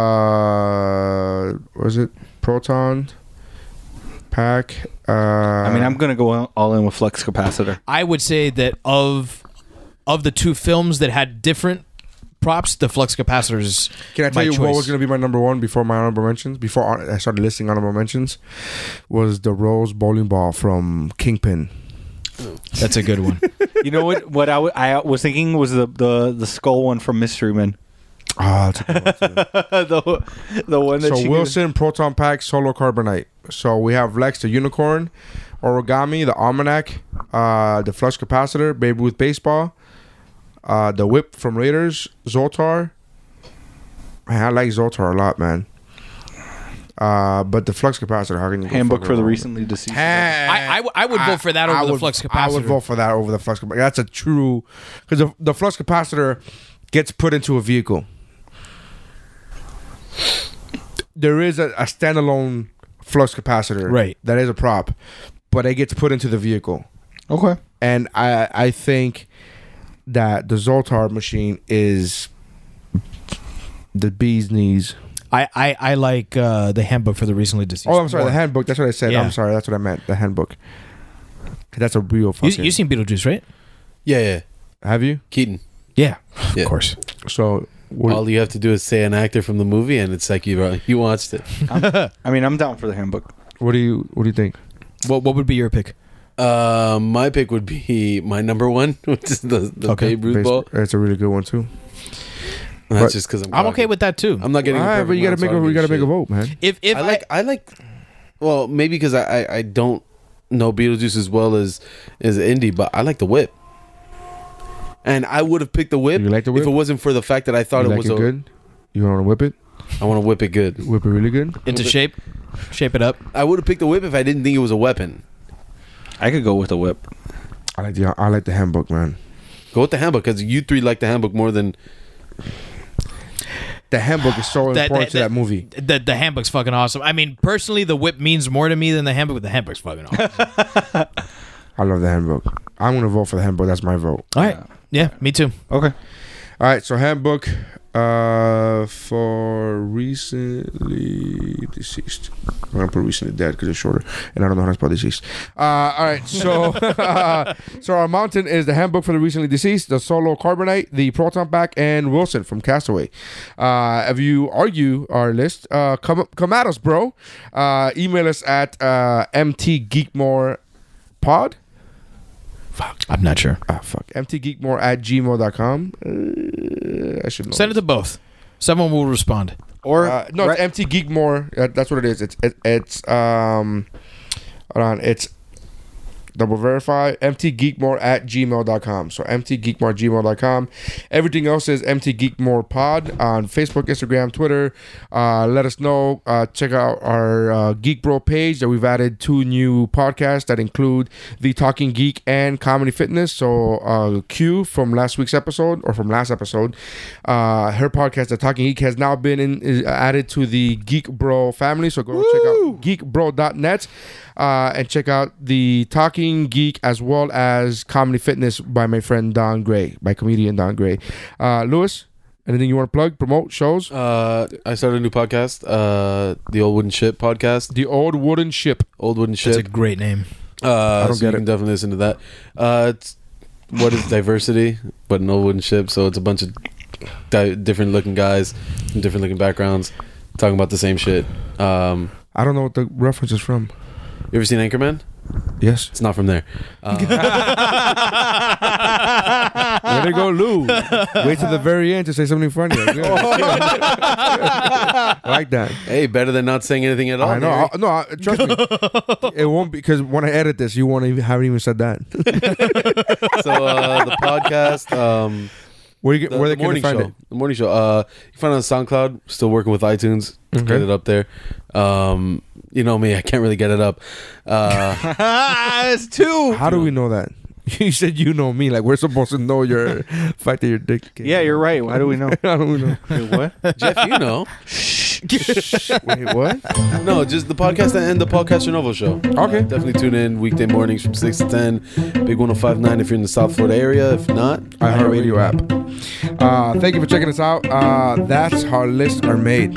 H: was it Proton Pack?
I: I mean, I'm gonna go all in with Flux Capacitor.
J: I would say that of the two films that had different props, the Flux Capacitor is
H: Can I tell
J: my
H: you
J: choice.
H: what was going to be my number one before my honorable mentions? Before I started listing honorable mentions, was the Rose bowling ball from Kingpin.
J: That's a good one.
I: You know what? What I was thinking was the skull one from Mystery Men.
H: Ah, that's a good one too.
I: the one that
H: So
I: she
H: Wilson, Proton Pack, Solo Carbonite. So we have Lex, the Unicorn, Origami, the Almanac, the Flux Capacitor, Babe Ruth Baseball, the Whip from Raiders, Zoltar. Man, I like Zoltar a lot, man. But the Flux Capacitor, how can you go
I: Handbook
H: fucking
I: for the
H: wrong?
I: recently deceased.
J: I would vote for that over the Flux Capacitor.
H: I would vote for that over the Flux Capacitor. That's a true... Because the Flux Capacitor gets put into a vehicle. There is a standalone Flux Capacitor.
J: Right.
H: That is a prop. But it gets put into the vehicle.
I: Okay.
H: And I think that the Zoltar machine is the bee's knees.
J: I like the Handbook for the recently deceased.
H: Oh, I'm sorry.
J: more.
H: The handbook. That's what I said.
J: Yeah.
H: I'm sorry. That's what I meant. The handbook. That's a real fucking...
J: You seen Beetlejuice, right?
G: Yeah.
H: Have you?
G: Keaton.
J: Yeah,
G: Yeah.
J: of course.
H: So...
G: All you have to do is say an actor from the movie, and it's like you watched it.
I: I mean, I'm down for the Handbook.
H: What do you think?
J: What would be your pick?
G: My pick would be my number one, which is the Babe Ruth ball.
H: It's a really good one too.
G: That's
H: But-
G: just because
J: I'm okay with that too.
G: I'm not getting.
H: All right, but you gotta make a vote, man.
J: If
G: I like. Well, maybe because I don't know Beetlejuice as well as Indy, but I like the Whip. And I would have picked the Whip,
H: You like the Whip?
G: if it wasn't for the fact that I thought
H: You
G: it
H: like
G: was
H: it good? You want to whip it?
G: I want to whip it good.
H: Whip it really good?
J: into shape it up.
G: I would have picked the Whip if I didn't think it was a weapon.
I: I could go with the Whip.
H: I like the handbook, man.
G: Go with the Handbook because you three like the Handbook more than
H: The handbook is so important to that movie.
J: The handbook's fucking awesome. I mean, personally, the whip means more to me than the handbook, but the handbook's fucking awesome.
H: I love the handbook. I'm gonna vote for the handbook. That's my vote.
J: All right. Yeah, me too.
I: Okay.
H: All right. So handbook for recently deceased. I'm gonna put recently dead because it's shorter, and I don't know how to spell deceased. All right. So so our mountain is the handbook for the recently deceased, the Solo Carbonite, the Proton Pack, and Wilson from Castaway. If you argue our list, come at us, bro. Email us at mtgeekmorepod. Fuck.
J: I'm not sure.
H: Fuck. mtgeekmore@gmail.com. I should know.
J: Send it to both. Someone will respond.
H: Or no, it's mtgeekmore. That's what it is. It's hold on. It's double verify. mtgeekmore@gmail.com. So mtgeekmore@gmail.com. Everything else is mtgeekmorepod on Facebook, Instagram, Twitter. Let us know. Check out our Geek Bro page that we've added 2 new podcasts that include The Talking Geek and Comedy Fitness. So Q from last episode, her podcast, The Talking Geek, has now been added to the Geek Bro family. So go check out geekbro.net and check out The Talking Geek as well as Comedy Fitness by my friend Don Gray, by comedian Don Gray. Lewis, anything you want to plug, promote, shows?
G: I started a new podcast, the Old Wooden Ship podcast.
H: The Old Wooden Ship.
G: Old Wooden Ship.
J: That's a great name.
H: I don't
G: so
H: get
G: you can definitely listen to that. It's what is diversity, but an old wooden ship. So it's a bunch of different looking guys from different looking backgrounds talking about the same shit.
H: I don't know what the reference is from.
G: You ever seen Anchorman?
H: Yes.
G: It's not from there.
H: Way to go, Lou. Wait till the very end to say something funny. I like that.
G: Hey, better than not saying anything at all.
H: I know. Trust me. It won't be, because when I edit this, you haven't even said that.
G: So the podcast,
H: where they can find it?
G: The morning show. You can find it on SoundCloud. Still working with iTunes. Get it up there. You know me, I can't really get it up.
I: It's 2.
H: How do we know that? You said you know me. Like, we're supposed to know your fact that your dick.
I: Yeah, you're right. How do we know?
H: How do we know?
I: Wait, what?
G: Jeff, you know.
H: Wait, what?
G: No, just the podcast and the Podcast Novo show.
H: Okay.
G: Definitely tune in weekday mornings from 6 to 10. Big 105.9 if you're in the South Florida area. If not,
H: iHeartRadio app. Thank you for checking us out. That's how lists are made.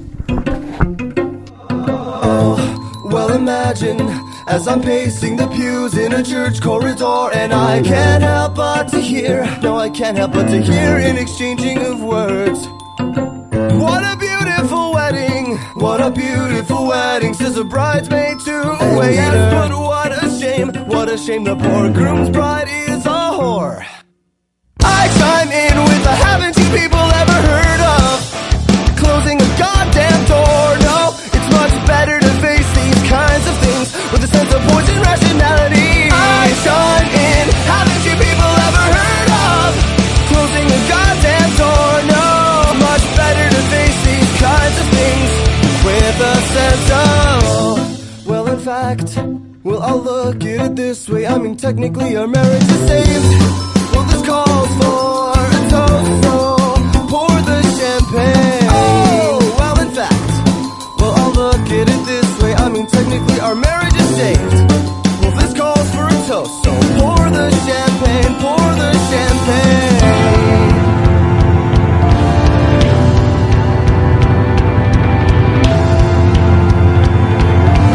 L: Well, imagine as I'm pacing the pews in a church corridor, and I can't help but to hear, an exchanging of words. What a beautiful wedding, says a bridesmaid to a waiter. But what a shame, the poor groom's bride is a whore. I chime in with a haven't you people ever heard of closing a goddamn door? No, it's much better to face these kinds of things with a sense of poison rationality. I chime in, haven't you people ever heard of closing a goddamn door? No, much better to face these kinds of things with a sense of, well, in fact, well, I'll look at it this way. I mean, technically our marriage is saved. Well, this calls for a toast, so pour the champagne. Oh, well, in fact, well, I'll look at it this way. I mean, technically our marriage is saved. Well, this calls for a toast, so pour the champagne, pour the champagne.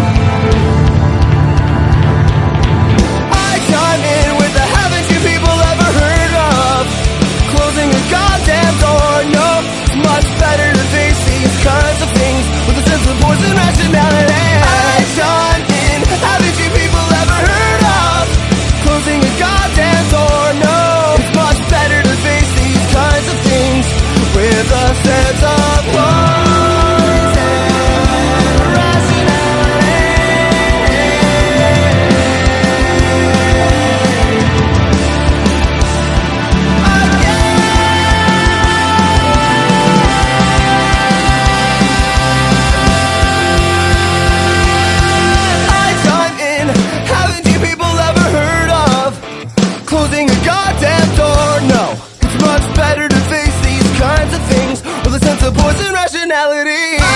L: I chime in with the haven't you people personality.